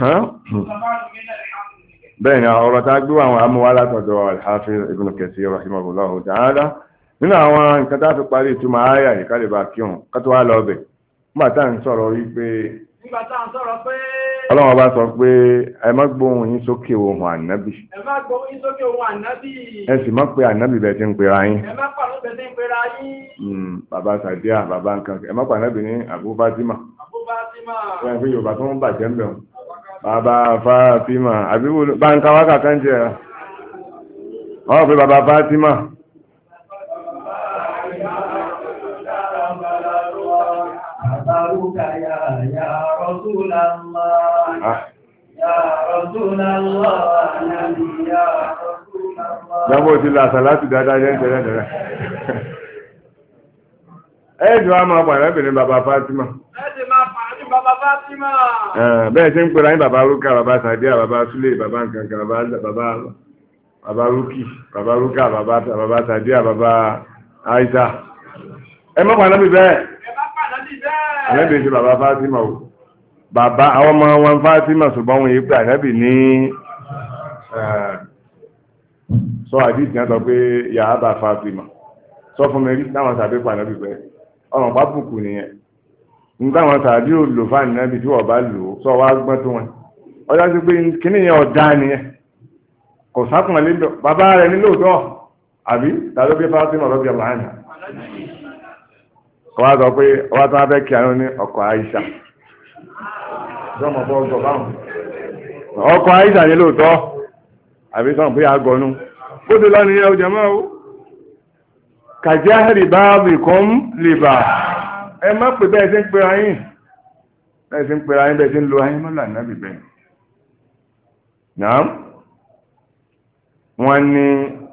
bẹ́ẹ̀ ni ọ̀rọ̀ tá a gbé àwọn amúwá látọ̀dọ̀ al-Hafiz Ibn Kathir rahimahullahu ta'ala nínú àwọn nǹkan tá a fi parí ìtumọ̀ ayà yìí ká lè bá kírun ká tó wá lọ bẹ̀ nígbà tá à ń sọ̀rọ̀ wípé ọlọ́wọ́ bá sọ pé ẹ má gbóhùn yín sókè ohùn ànábì ẹ sì má pé ànábì bẹ́ẹ̀ ti ń pera yín bàbá sàdíà bàbá nǹkan ẹ má pa ànábì ní Abu Fatima ẹ fi Yorùbá tó ń bàjẹ́ ń bẹ̀ wọn. Bàbá Fátímà, àbí bá ń káwá kàkà ń jẹ́ ọ́ pé bàbá Fátímà. Jábọ̀ ti làṣà láti dáadáa jẹ́ ìtẹ́lẹ̀tẹ́lẹ̀. Ẹ́ẹ̀dùn á máa pàdébìnrin bàbá Fátímà. Bẹ́ẹ̀ tí ń pèrè ayé bàbá Rúkà, bàbá Sàdíà, bàbá Súlè, bàbá nǹkankan, bàbá Rúkì, bàbá Rúkà, bàbá Sàdíà, bàbá Àìsà. Ẹ má pa Ànábì bẹ́ẹ̀. Ànábì ṣe bàbá Fátímà o. Bàbá àwọn ọmọ wọn Fátímà ṣùgbọ́n wọn yìí pé Ànábì ní sọ àdìsí náà sọ pé yàrá bá Fátímà. Sọ fún mi rí táwọn sàbí pa Ànábì bẹ́ẹ̀. Ọ̀rọ̀ pápùkù nìyẹn. Nígbà wọn tàbí òlò fáànì náà bí tí wọ́n bá lò ó sọ wá gbọ́n tó wọn ọjọ́ sí pé kíní yẹn ọ̀dá nìyẹn kò sákùn lé bàbá rẹ̀ ní lóòótọ́ àbí tàbí bí Fátímà lọ́bí ọmọ àná kọ́ wá sọ pé ọwá tó wá fẹ́ kí àánú ní ọkọ̀ Àìṣà ọkọ̀ Àìṣà ní lóòótọ́ àbí sọ̀rọ̀ pé àgọ́nú ó ti lọ nìyẹn ọjà máa ó kàjáhìrì báàbì kan lè bà ẹ má pè bẹ́ẹ̀ sí ń pera yín bẹ́ẹ̀ sí ń pera yín bẹ́ẹ̀ sí ń lo ayé mọ́là nábì bẹ́ẹ̀ náà wọ́n ní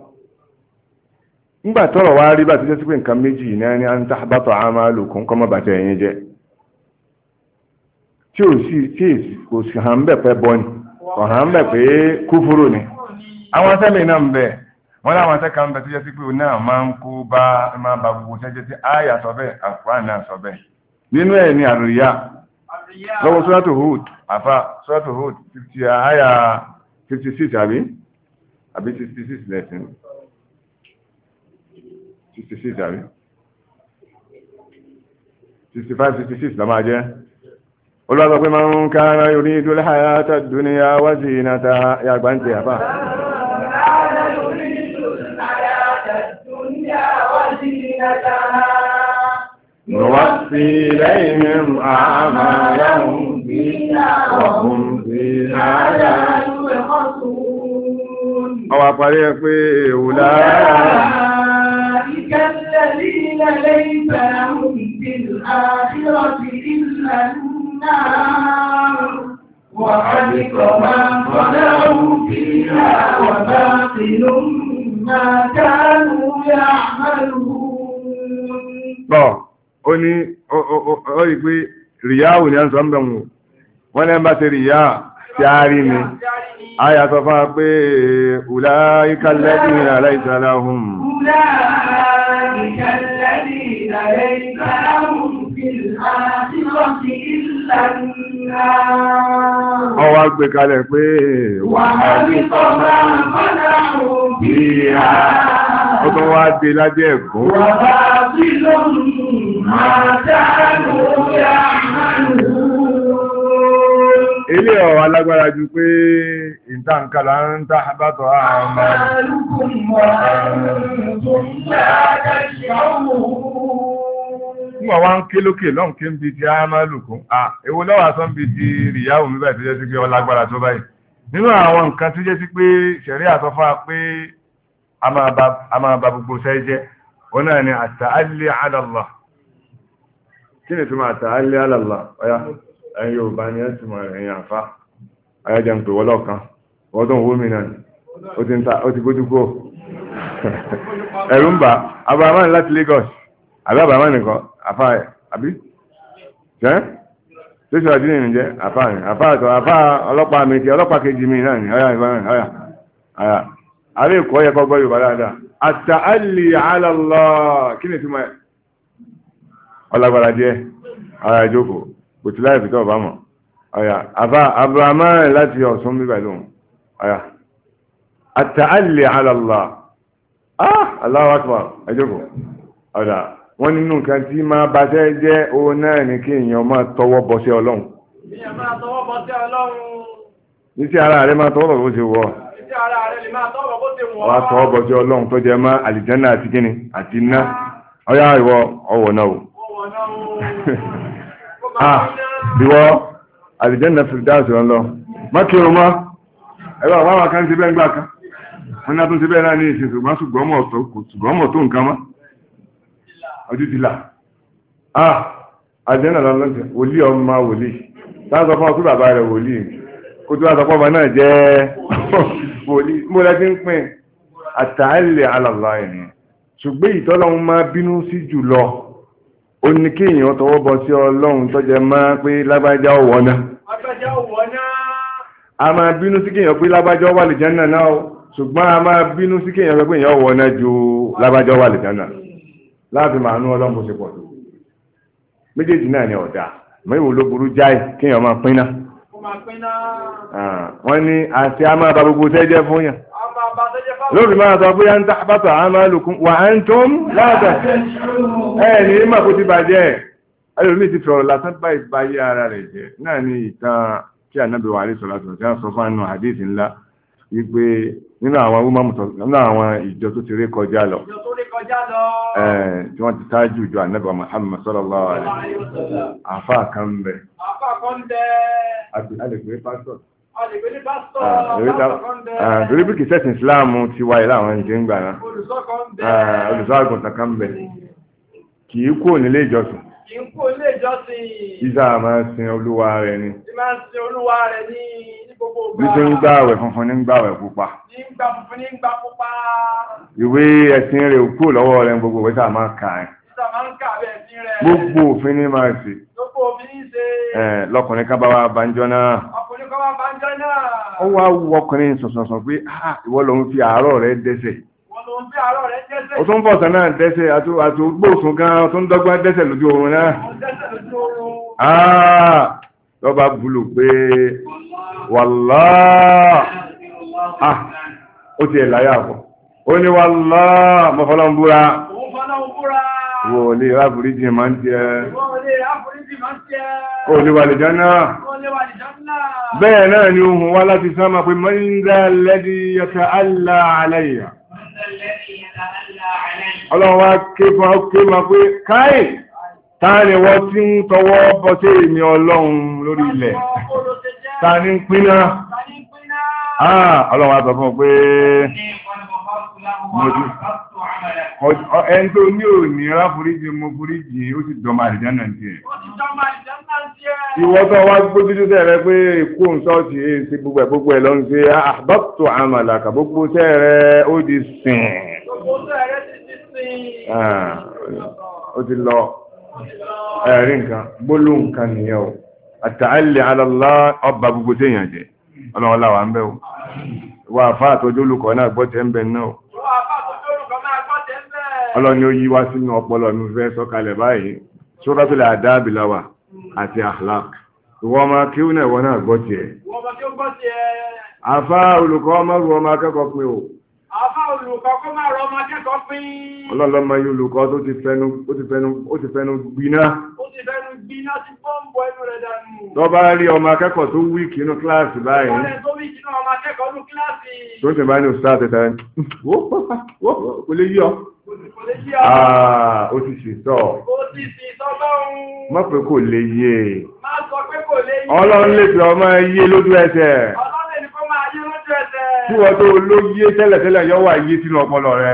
nígbà tọ́rọ̀ wá rí bá ti jẹ́ sí pé nǹkan méjì náà ní an tahbata a'malukum kọ́mọ́ bàtẹ́ ẹ̀yìn jẹ́ tí ò sí tí kò sì hàn bẹ̀ pẹ́ bọ́ ni kò hàn bẹ̀ pé kúfúrò ni àwọn sẹ́mi náà ń bẹ̀ wọ́n láwọn sẹ́ka ń bẹ̀ tó jẹ́ sí pé náà máa ń kó bá máa bá gbogbo sẹ́jẹ́ tí àyà sọ bẹ́ẹ̀ àkùrán náà sọ bẹ́ẹ̀ nínú ẹ̀ ní àrùyá lọ́wọ́ Suratu Hud àfa Suratu Hud 50 àyà 56 àbí 66 lẹ́sìn 66 àbí 65 66 lọ máa jẹ́ olùwàsọ pé man kana yuridu al-hayata ad-dunya wa zinataha yàgbá ń tẹ àfà. نوفي إليهم أعمالهم فيها وهم فيها لا يبخسون أو طريق أولئك الذين ليس لهم في الآخرة إلا النار وحبط ما صنعوا فيها وباطل ما كانوا يعملون. ó ní ó rí pé ríyáwù ní ọ́nà sọ́mbẹ̀ wọ́n ní ẹmbá ti ríyá tí a rí ni a yà sọ fún wa pé ulaika alladhina laysa lahum ulaika alladhina laysa lahum fil akhirati ọwọ́ gbé kalẹ̀ pé wà á bí tọ́lá bí i ha ó tún wá dé lábẹ́ ẹ̀gún wà bá sí lónìí máa dáàlú yá ilé ọ̀rọ̀ alágbára ju pé ìtànkàlà ń tà bátọ̀ àmà nígbà wá ń ké lókè lọ́n kí ń bi ti àmàlùkún èwo lọ́wọ́ sọ ń bi ti rìyáwó mi báyìí tó jẹ́ sí pé ọlágbára tó báyìí nínú àwọn nǹkan tó jẹ́ sí pé ṣẹ̀rí àsọfá pé a máa ba gbogbo sẹ́ jẹ́ ó náà ni àtàálí àlàlá kí ni tó máa àtàálí àlàlá ọ̀yá ẹ̀yin Yorùbá ni ẹ̀sùn mọ̀ ẹ̀yìn àfá ayájá ń pè wọ́lọ́ kan wọ́n tó ń wó mi náà ó ti gbójú kó ẹ̀rù ń bà Abrahamu láti Lagos àbí Abrahamu nìkan àfá ẹ̀ àbí jẹ́ tó ṣe àdínì ní jẹ́ àfá ẹ̀ àfá ọlọ́pàá mi kí ọlọ́pàá kejì mi náà ni ọ̀yà ìbára ọ̀yà àrí ìkọ́ yẹ kọ́ gbọ́ Yorùbá dáadáa àtàálì àlàlá kí ni túmọ̀ ẹ̀ ọlágbára díẹ̀ ara ìjókòó kò tí láì fi tọ́ ọ̀bá mọ̀ ọ̀yà Abrahamu láti Ọ̀ṣun bíbà lóhun ọ̀yà àtàálì àlàlá Allahu Akbar ẹjọ́kọ̀ ọ̀dà wọ́n nínú nǹkan tí máa bá ṣẹ́ jẹ́ owó náà ní kí èèyàn máa tọwọ́ bọ́ sí Ọlọ́run ní sí ara rẹ̀ máa tọwọ́ bọ́ bó ṣe wọ́ wá tọwọ́ bọ́ sí Ọlọ́run tó jẹ mọ́ àlìjánà àti kíni àti iná ọ̀yà ìwọ ọwọ́ náà ìwọ àlìjẹ́nà fìdáàsì ọ̀lọ mọ́kírùn mọ́ ẹgbẹ́ àwọn àwọn kan ti bẹ́ ń gbà kan wọ́n ní àtúnṣe bẹ́ẹ̀ náà ní ìṣẹ́ ṣùgbọ́mọ̀ tó nǹkan mọ́ ojú ti là àlìjẹ́nà lọ́lọ́sẹ̀ wòlíì ọmọ wòlíì láàzọ fún ọkùnrin bàbá rẹ̀ wòlíì kó tó láàzọ fún ọmọ náà jẹ́ wòlíì mo lẹ́ ti ń pín àtàlẹ̀ alàlá ènìyàn ṣùgbọ́n ìtọ́lọ́run máa bínú sí jù lọ ó ní kí èèyàn tọwọ́ bọ sí Ọlọ́run tó jẹ máa pé lágbájá ọwọ́ náà a máa bínú sí kí èèyàn pé lágbájá wà lè jẹ́nà náà ṣùgbọ́n a máa bínú sí kí èèyàn pé èèyàn ọwọ́ náà ju lágbájá wà lè jẹ́nà láti máa nú Ọlọ́run bó ṣe pọ̀ tó méjèèjì náà ni ọ̀dà mẹ́wò ló burú jáì kí èèyàn máa pín náà wọ́n ní àti a máa ba gbogbo sẹ́jẹ́ fún yàn lórí máa sọ pé ń tàbátà àmàlùkún wà ń tó ń láàdà ní ìmọ̀ ti bàjẹ́ ẹlòmí ti fọ̀rọ̀ lásán bá ìbáyé ara rẹ̀ jẹ́ náà ni ìtàn tí Ànábì wa alayhi salatu wa sallam sọ fánú hadith ńlá wípé nínú àwọn ìjọ tó ti rí kọjá lọ tí wọ́n ti tájú ìjọ Ànábì wa Muhammad sallallahu alaihi wasallam àfáà kan bẹ̀ alẹ́gbẹ̀ẹ́ pásítọ̀ torí bí kì í sẹ́sìn Ìsìláàmù ti wáyé láwọn ẹni tí ń gbà náà olùṣọ́ àgùntàn kan bẹ̀ kì í kúrò nílé ìjọsìn ìsà máa sin olúwa rẹ̀ ni ní tí ń gbààwẹ̀ funfun ní gbààwẹ̀ pupa ìwé ẹ̀sìn rẹ̀ kúrò lọ́wọ́ rẹ̀ gbogbo ìwé sáà máa kà ẹ́ gbogbo òfin ní máa ṣe lọ́kùnrin kan bá wá banjọ́ náà ó wá wú ọkùnrin sọ̀sọ̀sọ̀ pé ìwọ lòun fi àárọ̀ rẹ̀ dẹ́ṣẹ̀ ó tún fọ̀sán náà dẹ́ṣẹ̀ àti gbóòsùn gan tó ń dọ́gbọ́n dẹ́ṣẹ̀ lójú oorun náà lọ́ba búlù pé wàláà ó ti ẹ̀ láyà pọ̀ ó ní wàláà mọ́fọ́lọ́ ń búra wò lè ráfùríjì máa ń jẹ́ olùwàlì jánà bẹ́ẹ̀ náà ni ohun wá láti sáma pé mọ́ndá lẹ́dí yàtà allá aláyà ọlọ́run wá ké fún ọkẹ́ ma pé káì táà ni wọ́n tí ń tọwọ́ bọ́ sí èmì ọlọ́run lórí ilẹ̀ táà ní ń pínná ọlọ́run wá sọ fún pé ẹni tó ní òní ráforíjì mo foríjì ó sì dọ̀mà àdìjánà tí ẹ̀ ìwọ́tọ̀ wá gbójújú tẹ́rẹ pé kó ń sọ́ọ̀tì sí gbogbo ẹ̀ lọ ń ṣe àbọ́tò àmàlàkà gbogbo tẹ́rẹ ó di sìn ó ti lọ ẹ̀rí nǹkan gbóló nǹkan nìyẹn o àtàlẹ̀ alọ́lá ọba gbogbo téèyàn jẹ ọlọ́wọ́lá wà ń bẹ́ o wà fáà tọ́jú olùkọ́ náà gbọ́ tẹ́ ń bẹ náà ọlọ́ni ó yí wá sínú ọpọlọ mi fẹ́ sọ́kalẹ̀ báyìí Suratul A'dab láwà àti akhlaq. Ìwọ ọmọ kíw náà ìwọ náà gbọ́ tiẹ̀. Àfá olùkọ́ ọmọ rú ọmọ akẹ́kọ̀ọ́ pé o. Àfá olùkọ́ kọ́ máa rọ ọmọ akẹ́kọ̀ọ́ pín. Ọlọ́lọ́mọ yìí olùkọ́ tó ti fẹnu gbiná. Ó ti fẹnu gbiná sí pọ́ǹpù ẹnu rẹ̀ dànù. Tó bá rí ọmọ akẹ́kọ̀ọ́ tó wíìkì inú kíláàsì báyìí. Tó wíìkì inú ọmọ akẹ́kọ̀ọ́ inú kíláàsì. Tó ti bá ní òṣìṣẹ́ àtẹ̀tẹ̀ kò lè yọ. Ó ti sì sọ. Má pé kò lè yé. Má sọ pé kò lè yé. Ọlọ́run lè fi ọmọ yé lójú ẹsẹ̀. Ọlọ́run lè fi ọmọ yé lójú ẹsẹ̀. Tí wọ́n tó ló yé tẹ́lẹ̀tẹ́lẹ̀ yọ wà yé sínú ọpọlọ rẹ.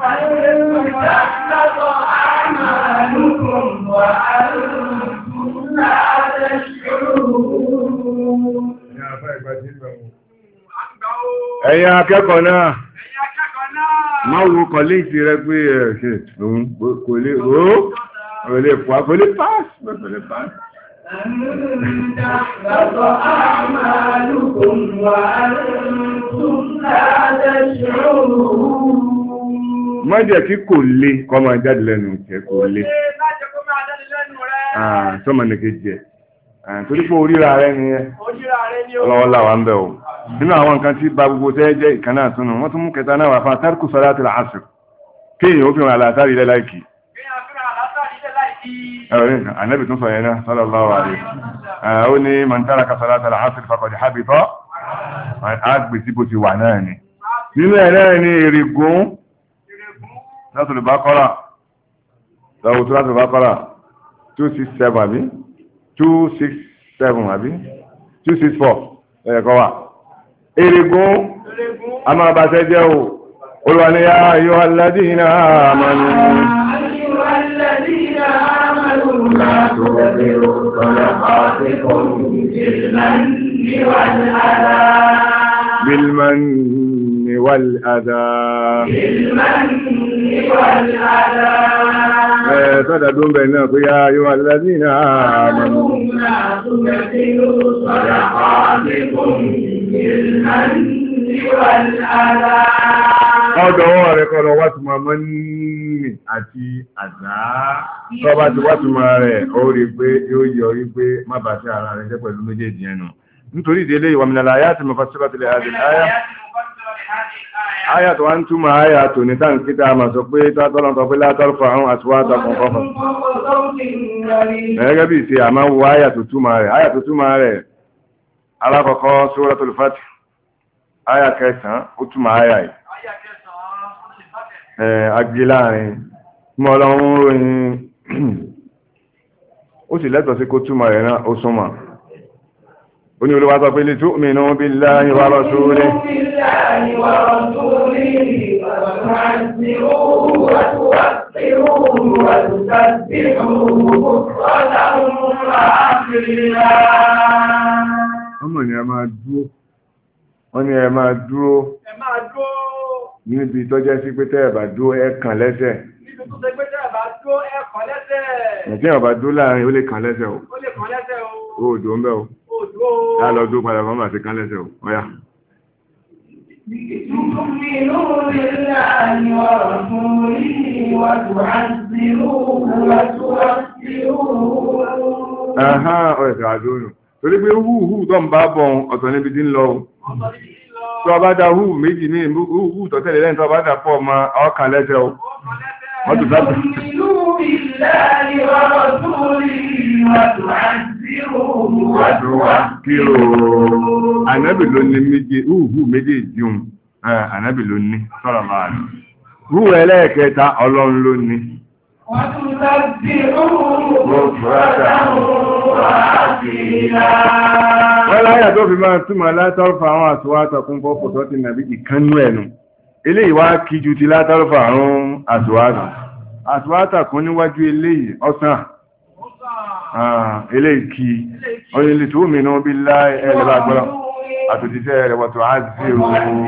Ẹ̀yin akẹ́kọ̀ọ́ náà. Má wo kọ̀lẹ́ẹ̀tì rẹ pé ẹ̀ṣẹ̀ òun kò lè ró, kò lè pọ̀, kò lè pàṣẹ. Má jẹ́ kí kò lè kọ́ máa jáde lẹ́nu jẹ́ kò lè. Sọ́mọ ní kejì ẹ̀. Torí pé oríra rẹ ni ẹ. Ọlọ́wọ́ làwọn ń bẹ̀ o. Nínú àwọn nǹkan tí bá gbogbo tẹ́ jẹ́ ìkan náà túnú, wọ́n tún mú kẹta náà wà fún tarku salatil asr. Kéèyàn ó fi hàn àlàtàrí ilẹ̀ láìkì. Ànábì tún sọ yẹn náà, sallallahu alaihi. Ó ní man taraka salatal asr faqad habita. Àgbè tí bó ti wà náà ni. Nínú ẹ̀ náà ni èrègún. Suratul Baqara. Lọ́wọ́ Suratul Baqara 267 àbí? 267 àbí? 264 ẹ̀kọ́ wà. Èrègún a máa bá tẹ́ jẹ́ o. Olúwa ní yá ayyuhal ladhina amanu. La tubtilu sadaqatikum bilmanni wal adha. Sọ́dà tó ń bẹ̀ náà kó yá ayyuhal ladhina amanu. La tubtilu sadaqatikum ọdọ̀wọ́ rẹ̀ kọ́ lọ wátùmọ̀ mọ́ ní àti àdá tọ́bá ti wátùmọ̀ rẹ̀ ó rí pé yóò yọ rí pé má bàá sí ara rẹ̀ jẹ́ pẹ̀lú méjèèjì ẹnu nítorí ìdílé ìwàmìnà àyà tí mo fásitì láti lè àyà tó wá ń túmọ̀ àyà tó ní táǹkítà àmà sọ pé tọ́lọ́ntọ́ pé látọ́lọ́fọ́ àwọn àtiwátà kan kọ́kọ́ gẹ́gẹ́ bí ìṣe àmà wo àyà tó túmọ̀ rẹ̀ alákọ̀ọ́kọ́ Suratul Fath àyà 9 ó túmọ̀ àyà yìí agbé láàrin mọ́ ọlọ́run ròyìn ó sì lẹ́tọ̀ sí kó túmọ̀ rẹ̀ náà ó súnmọ̀ ó ní Olúwa sọ pé li tu'minu billahi wa rasulihi ọmọ ni ẹ máa dúró wọ́n ní ẹ máa dúró níbi tó jẹ́ sí pé tẹ́ẹ̀ bá dúró ẹ kàn lẹ́sẹ̀. Níbi tó jẹ́ pé tẹ́ẹ̀ bá dúró ẹ kàn lẹ́sẹ̀. Ẹ̀tẹ́ ọ̀bá dúró láàrin ó lè kàn lẹ́sẹ̀ o. Ó lè kàn lẹ́sẹ̀ o. Ó dò ń bẹ́ o. Ó dò ó. Yá lọ dúró padà fún àti kàn lẹ́sẹ̀ o. Ọ̀yá. Ọ̀ẹ̀sẹ̀ àdónù. Torí pé húhù tó ń bá bọ̀ ọ̀tọ̀ níbi tí ń lọ o. Tó bá dá hù méjì ní hù tọ́tẹ̀lẹ̀ lẹ́yìn tó bá dá pọ̀ ọmọ ọkàn lẹ́sẹ̀ o. Wọ́n tó sábẹ̀. Ànábì ló ní méjì, hù méjì jíun, ànábì ló ní sọ́rọ̀ máa rí. Hù ẹlẹ́ẹ̀kẹta Ọlọ́run ló ní. Wọ́n láyà tó fi máa túnmọ̀ látọ́rọ̀fà àwọn àtúwátà kún fọ́pọ̀ tó ti nàbí ìkánú ẹnu. Eléyìí wá kí ju ti látọ́rọ̀fà àwọn àtúwátà. Àtúwátà kún níwájú eléyìí ọ̀sán. Eléyìí kí onílé tó mìíràn bí láì ẹlẹ́bà gbọ́rọ̀. Àtòjíṣẹ́ rẹ̀ wọ́tọ̀ àzírò.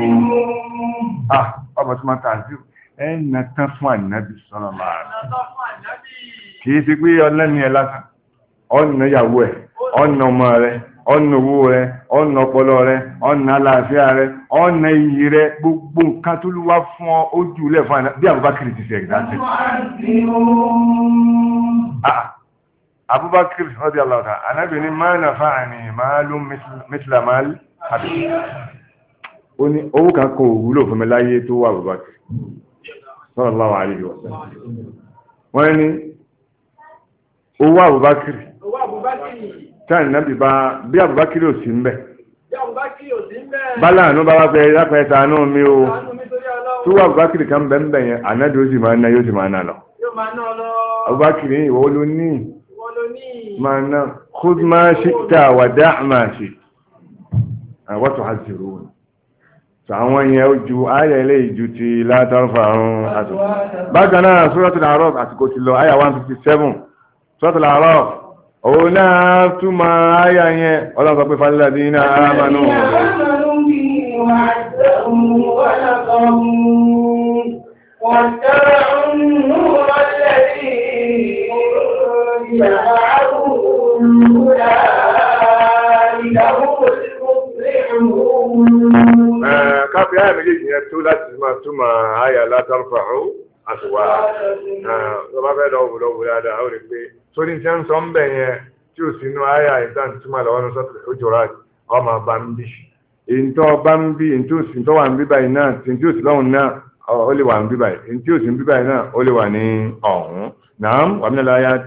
Ọmọ tó máa tàzírò. Ẹnà tán fún ànábì sọ́nà máa rẹ̀. Kìí sí pé ọlẹ́ni ẹ lásán. Ọ̀nà ìyàwó ẹ̀, ọ̀nà ọmọ rẹ̀, ọ̀nà owó rẹ̀, ọ̀nà ọpọlọ rẹ̀, ọ̀nà àlàáfíà rẹ̀, ọ̀nà iyì rẹ̀, gbogbo nǹkan tó lúwá fún ọ ojú ilẹ̀ fún àná bí Abubakar ti ṣe ẹ̀dá sí. Abubakar radiyallahu ta'ala Ànábì ní ma nafa'ani malun mithla mal abi ó ní owó kan kò wúlò fún mi láyé tó wà Abubakar sallallahu alaihi wasallam wọ́n ní owó Abubakar táà nábì bá bí Abubakar ò sí ń bẹ̀ bálá àánú bá wá fẹ́ lápẹ́ ṣàánú mi o tó wà Abubakar kan bẹ̀ yẹn Ànábì ó sì máa ná yóò sì máa ná lọ Abubakar ìwọ ló ní máa ná khudh ma shi'ta wa da' ma shi'ta wa tuhadhirun àwọn yẹn ó ju ayẹ ilé ìjú ti la tarfa'u bákan náà Suratul A'raf àsìkò ti lọ ayà 157 Suratul A'raf òun náà túmọ̀ ayà yẹn ọlọ́pàá pé falladhina amanu واتبعوا النور الذي أنزل معه أولئك هم المفلحون. káfí àyà méjèèjì yẹn tó láti máa túmọ̀ àyà la tarfa'u aswatakum tó bá fẹ́ lọ́wọ́ dáadáa ó rí pé sórí tí wọ́n sọ ń bẹ̀ yẹn tí ò sínú àyà ìtàn túmọ̀ lọ́wọ́ ní sọ́tò Hujurat ọmọ bá ń bí ìntọ́ bá ń bí ìntọ́ wà ń bí báyìí náà tí ò sí lọ́hùn náà ó lè wà ń bí báyìí tí ò sí ń bí báyìí náà ó lè wà ní ọ̀hún naam wa min al-ayat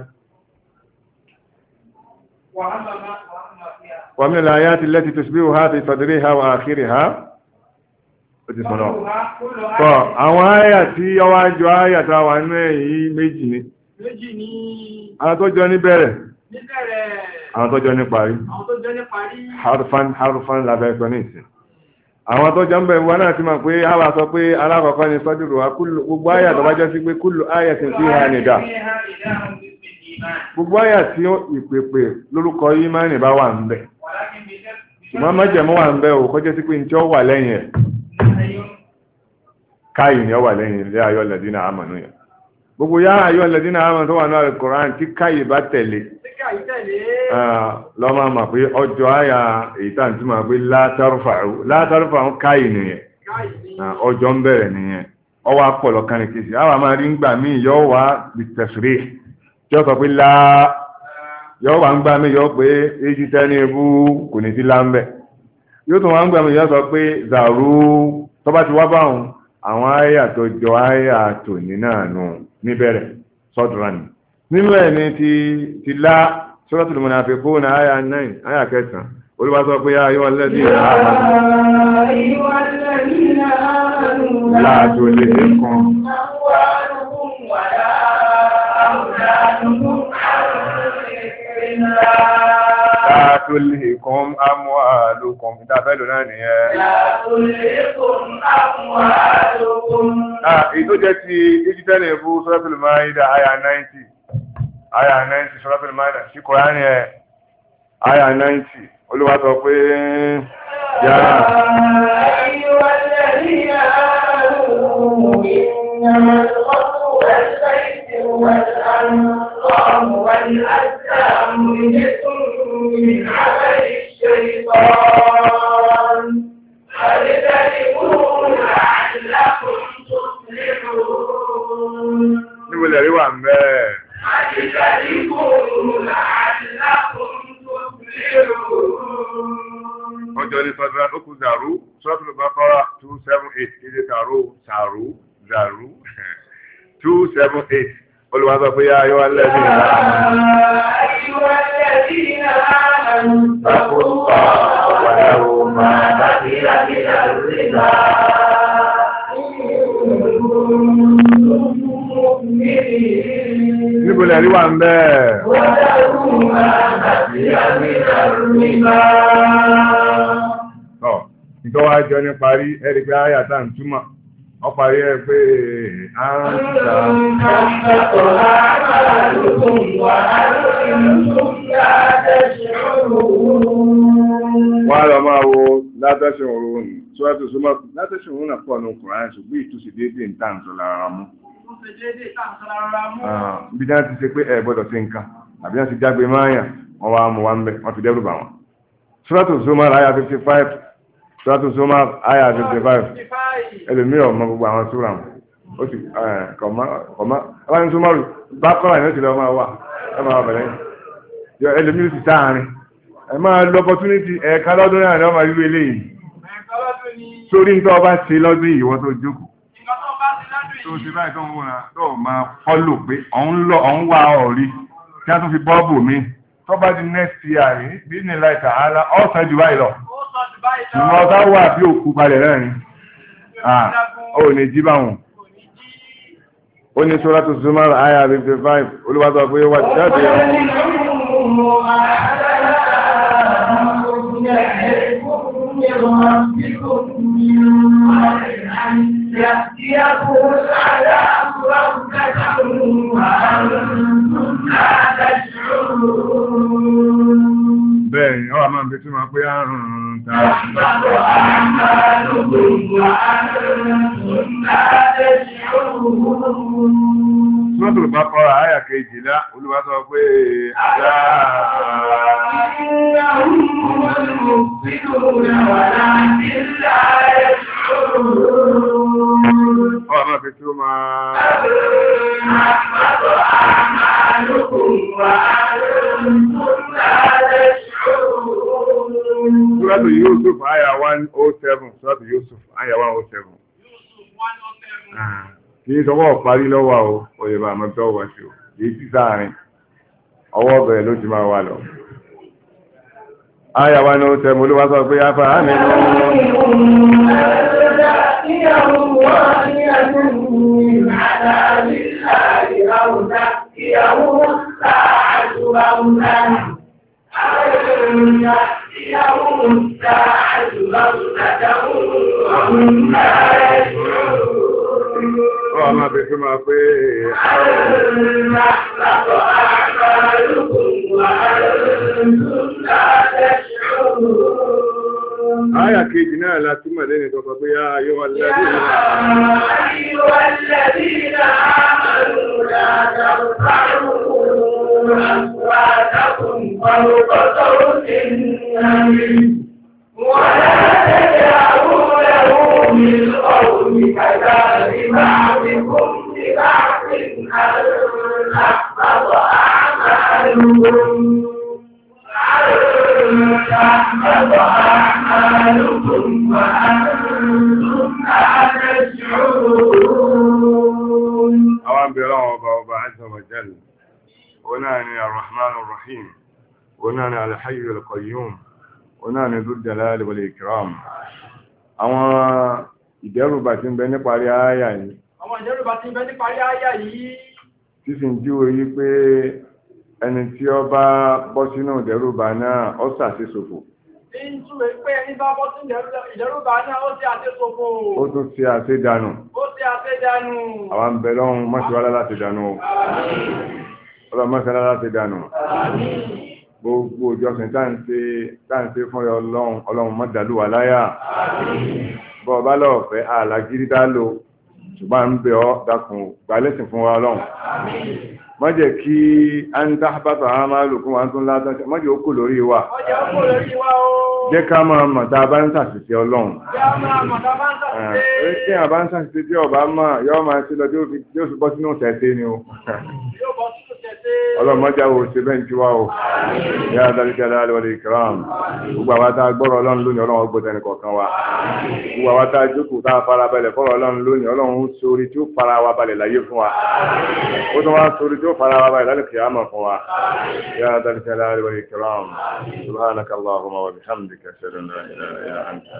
ومن الآيات التي تشبهها في صدرها وآخرها àwọn àyà tí ọwá jọ àyà tá wà nínú èyí méjì ni àwọn tó jọ ní bẹ̀rẹ̀ àwọn tó jọ ní parí harfan lábẹ́ ẹ̀kọ́ ní ìsìn àwọn tó jọ ń bẹ̀rẹ̀ wọn náà ti máa pé àwà sọ pé alákọ̀ọ́kọ́ ni sọ́dúrù wa gbogbo àyà tó bá jẹ́ sí pé kúlù àyà tí fi hà nìdá gbogbo àyà tí ìpèpè lórúkọ ìmánì bá wà ń bẹ̀ ṣùgbọ́n májẹ̀mú wà ń bẹ̀ ò kọjá sí pé ní tí ó wà lẹ́yìn ẹ̀ káyì ni ó wà lẹ́yìn ilé ayọ́ lẹ́dínà àmànú yẹn gbogbo yá ayọ́ lẹ́dínà àmànú tó wà náà Al-Qur'an tí káyì bá tẹ̀lé lọ́mọ mà pé ọjọ́ àyà èyí tá à ń túmọ̀ pé la tarfa'u káyì nìyẹn ọjọ́ ń bẹ̀rẹ̀ nìyẹn ọwọ́ apọ̀lọ̀ kan kejì àwọn àmà rí ń gbà mí yọ wá bìtẹ̀sírì tí ó sọ pé yọ wá ń gbà mí yọ pé èjì tẹ́ni ebú kò ní sí láńbẹ̀ yóò tún wá ń gbà mí yọ sọ pé zàrú tó bá ti wá báwọn àwọn àyà tó jọ àyà tòní náà nù níbẹ̀rẹ̀ sọ́dúnrán nínú ẹ̀ ní ti lá Suratul Munafiqun àyà 9 àyà 9 Olúwa sọ pé ayyuhal ladhina amanu la tulhikum amwalukum wala auladukum an dhikrillah la tulhikum amwalukum ìdáfẹ́lò náà nìyẹn. La tulhikum amwalukum. Ìtó jẹ́ ti ìjítẹ́lì ìbú Suratul Maida àyà 90. Àyà 90 Suratul Maida sí Kùránì ẹ̀. Àyà 90. Olúwa sọ pé yá. Ayyuhal ladhina amanu innamal khamru wal maisiru wal ansabu wal azlamu rijsun من عمل الشيطان فاجتنبوه لعلكم تفلحون. níbo lè rí wà ń bẹ́ẹ̀. فاجتنبوه لعلكم تفلحون. ọjọ́ ní sọ́dọ̀ ó kú zàrú Suratul Baqara 278 kéde zàrú 278 olùwàsọ pé yá ayọ́ alẹ́bí ìlà níbo lè rí wà ń bẹ́ẹ̀ ìtọ́wà jọ ní parí ẹ̀rí pé áyàtà ń túmọ̀ ọparí ẹ pé wọ́n lọ máa wo látẹ́sìn òru Suratu Zumar látẹ́sìn òru náà pọ̀ ní Kùránì ṣùgbọ́n ìtúsí déédéé ń tàn sọ lára mú bí náà ti ṣe pé ẹ gbọ́dọ̀ sí nǹkan àbí náà ti jágbe máyà wọ́n wá mú wá ń bẹ̀ wọ́n fi dẹ́rù bà wọ́n Suratu Zumar àyà 55 Suratu Zumar àyà 55 ẹlòmí ọmọ gbogbo àwọn súra wọn ó sì kọ̀mọ́ abáyé Zumaru bá kọ́ra ìná ti lọ máa wà ẹ máa bẹ̀rẹ̀ ẹlòmíràn ti sáàrin ẹ máa lọ opportunity ẹ̀ẹ̀kan lọ́dún náà ni wọ́n máa rí eléyìí sórí ní tó ọba ṣe lọ́dún yìí wọ́n tó jókòó tó ṣe báyìí tó ń wọ́n tó máa fọ́lò pé ọ̀hún wá ọ̀rí tí a tún fi bọ́ọ̀bù mi tó bá di next year yìí bí ní láì tààlà ọ̀sán jù báyìí lọ ìmọ̀ ọ̀tá wà bí òkú balẹ̀ náà ni ó ní jí báwọn ó ní sọ́ra tó súnmọ́ àyà 55 olúwàtọ̀ pé wà jáde bẹ́ẹ̀ ni ọ́ àmà bí tí ma pé àrùn tàà Sọ́tò bá kọ́ra àyà kejìlá Olúwa sọ pé àdá ọmọ fi tí ó máa Sọ́tò Yusuf àyà 107 Sọ́tò Yusuf àyà 107 kí ní sọwọ́ parí lọ́wọ́ o òye bá mọ́ tó wà sí o èyí tí sáàrin ọwọ́ bẹ̀rẹ̀ ló ti máa wà lọ àyà 107 olúwa sọ pé afá àmì ọmọ abẹ́fẹ́ máa pé àyà kejì náà la túmọ̀ lẹ́ni tó sọ pé yá ayé wà lẹ́bí ولا تجعلوا له بالقول كذلك بعضكم ببعض أن تحبط أعمالكم وأنتم لا تشعرون. أوان بلغة عز وجل ونعني الرحمن الرحيم ونعني الحي القيوم ونعني ذو الجلال والإكرام. àwọn ìdẹ́rùbà tí ń bẹ níparí àyà yìí tí sì ń jíwò yí pé ẹni tí ó bá bọ́ sínú ìdẹ́rùbà náà ó ṣàṣeṣòfò ó tún ṣe àṣedànù àwọn ń bẹ lọ́hùn mọ́ṣíwálá láti dànù ọlọ́mọ́ṣíwálá láti dànù gbogbo ìjọsìn táǹsí fún ọlọ́run mọ́dàlúwà láyà bọ́ ọba lọ́ọ̀fẹ́ àlàgírí dálò ṣùgbọ́n ń bẹ ọ́ dákun gbálẹ́sìn fún wa ọlọ́run mọ́jẹ̀ kí a ń dábàtà àwọn máa lò fún wa tún látọ́ mọ́jẹ̀ ó kò lórí wa jẹ́ ká máa mọ̀ tá a bá ń ṣàṣìṣe ọlọ́run tí a bá ń ṣàṣìṣe tí ọba máa yọ́ máa ṣe lọ tí ó fi bọ́ sínú tẹ̀tẹ̀ ni o ọlọ́mọdé àwọn òṣèlú ń tiwá o yá dáríkẹ́ láàrín ìkìrám gbogbo àwọn tá a gbọ́rọ̀ ọlọ́run lónìí ọlọ́run ọgbọ́tẹ́ ní kọ̀ọ̀kan wa gbogbo àwọn tá a jókòó tá a fara balẹ̀ fọ́rọ̀ ọlọ́run lónìí ọlọ́run sórí tí ó fara wa balẹ̀ láyé fún wa ó tún wá sórí tí ó fara wa balẹ̀ lálẹ́ kìámà fún wa yá dáríkẹ́ láàrín ìkìrám subhanaka allahumma wa bihamdika ashhadu an la ilaha illa anta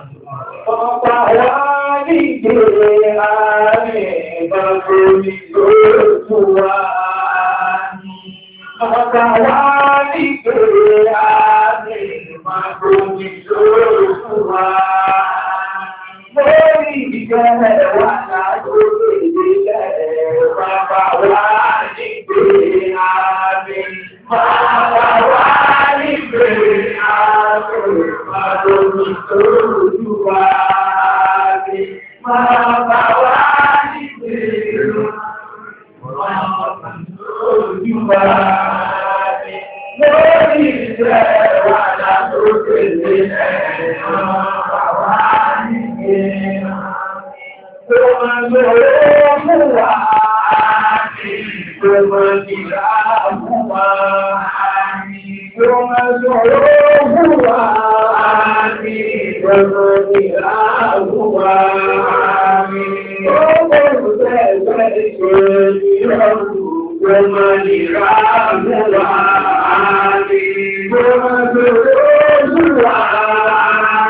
Ọ̀kàwárí gbèrè àmì ìmọ̀gbòmí lóòrùwá. Lórí ìgbẹ̀rẹ̀ wà látòrí ìdílẹ̀ ọ̀kàwárí gbèrè àmì ọ̀kàwárí gbèrè àmì ìmọ̀gbòmí lóòrùwá. Ọ̀kàwárí gbèrè Ojúbà lórí ìṣẹ́ wà látòkè lẹ́ẹ̀ẹ́ àwá nìyẹn. Tó máa lọ́wọ́ fún wa àti ìgbẹ̀mọ̀ ìlà fún wa àti يوم سعوه آمين ومنعه آمين ومنعه آمين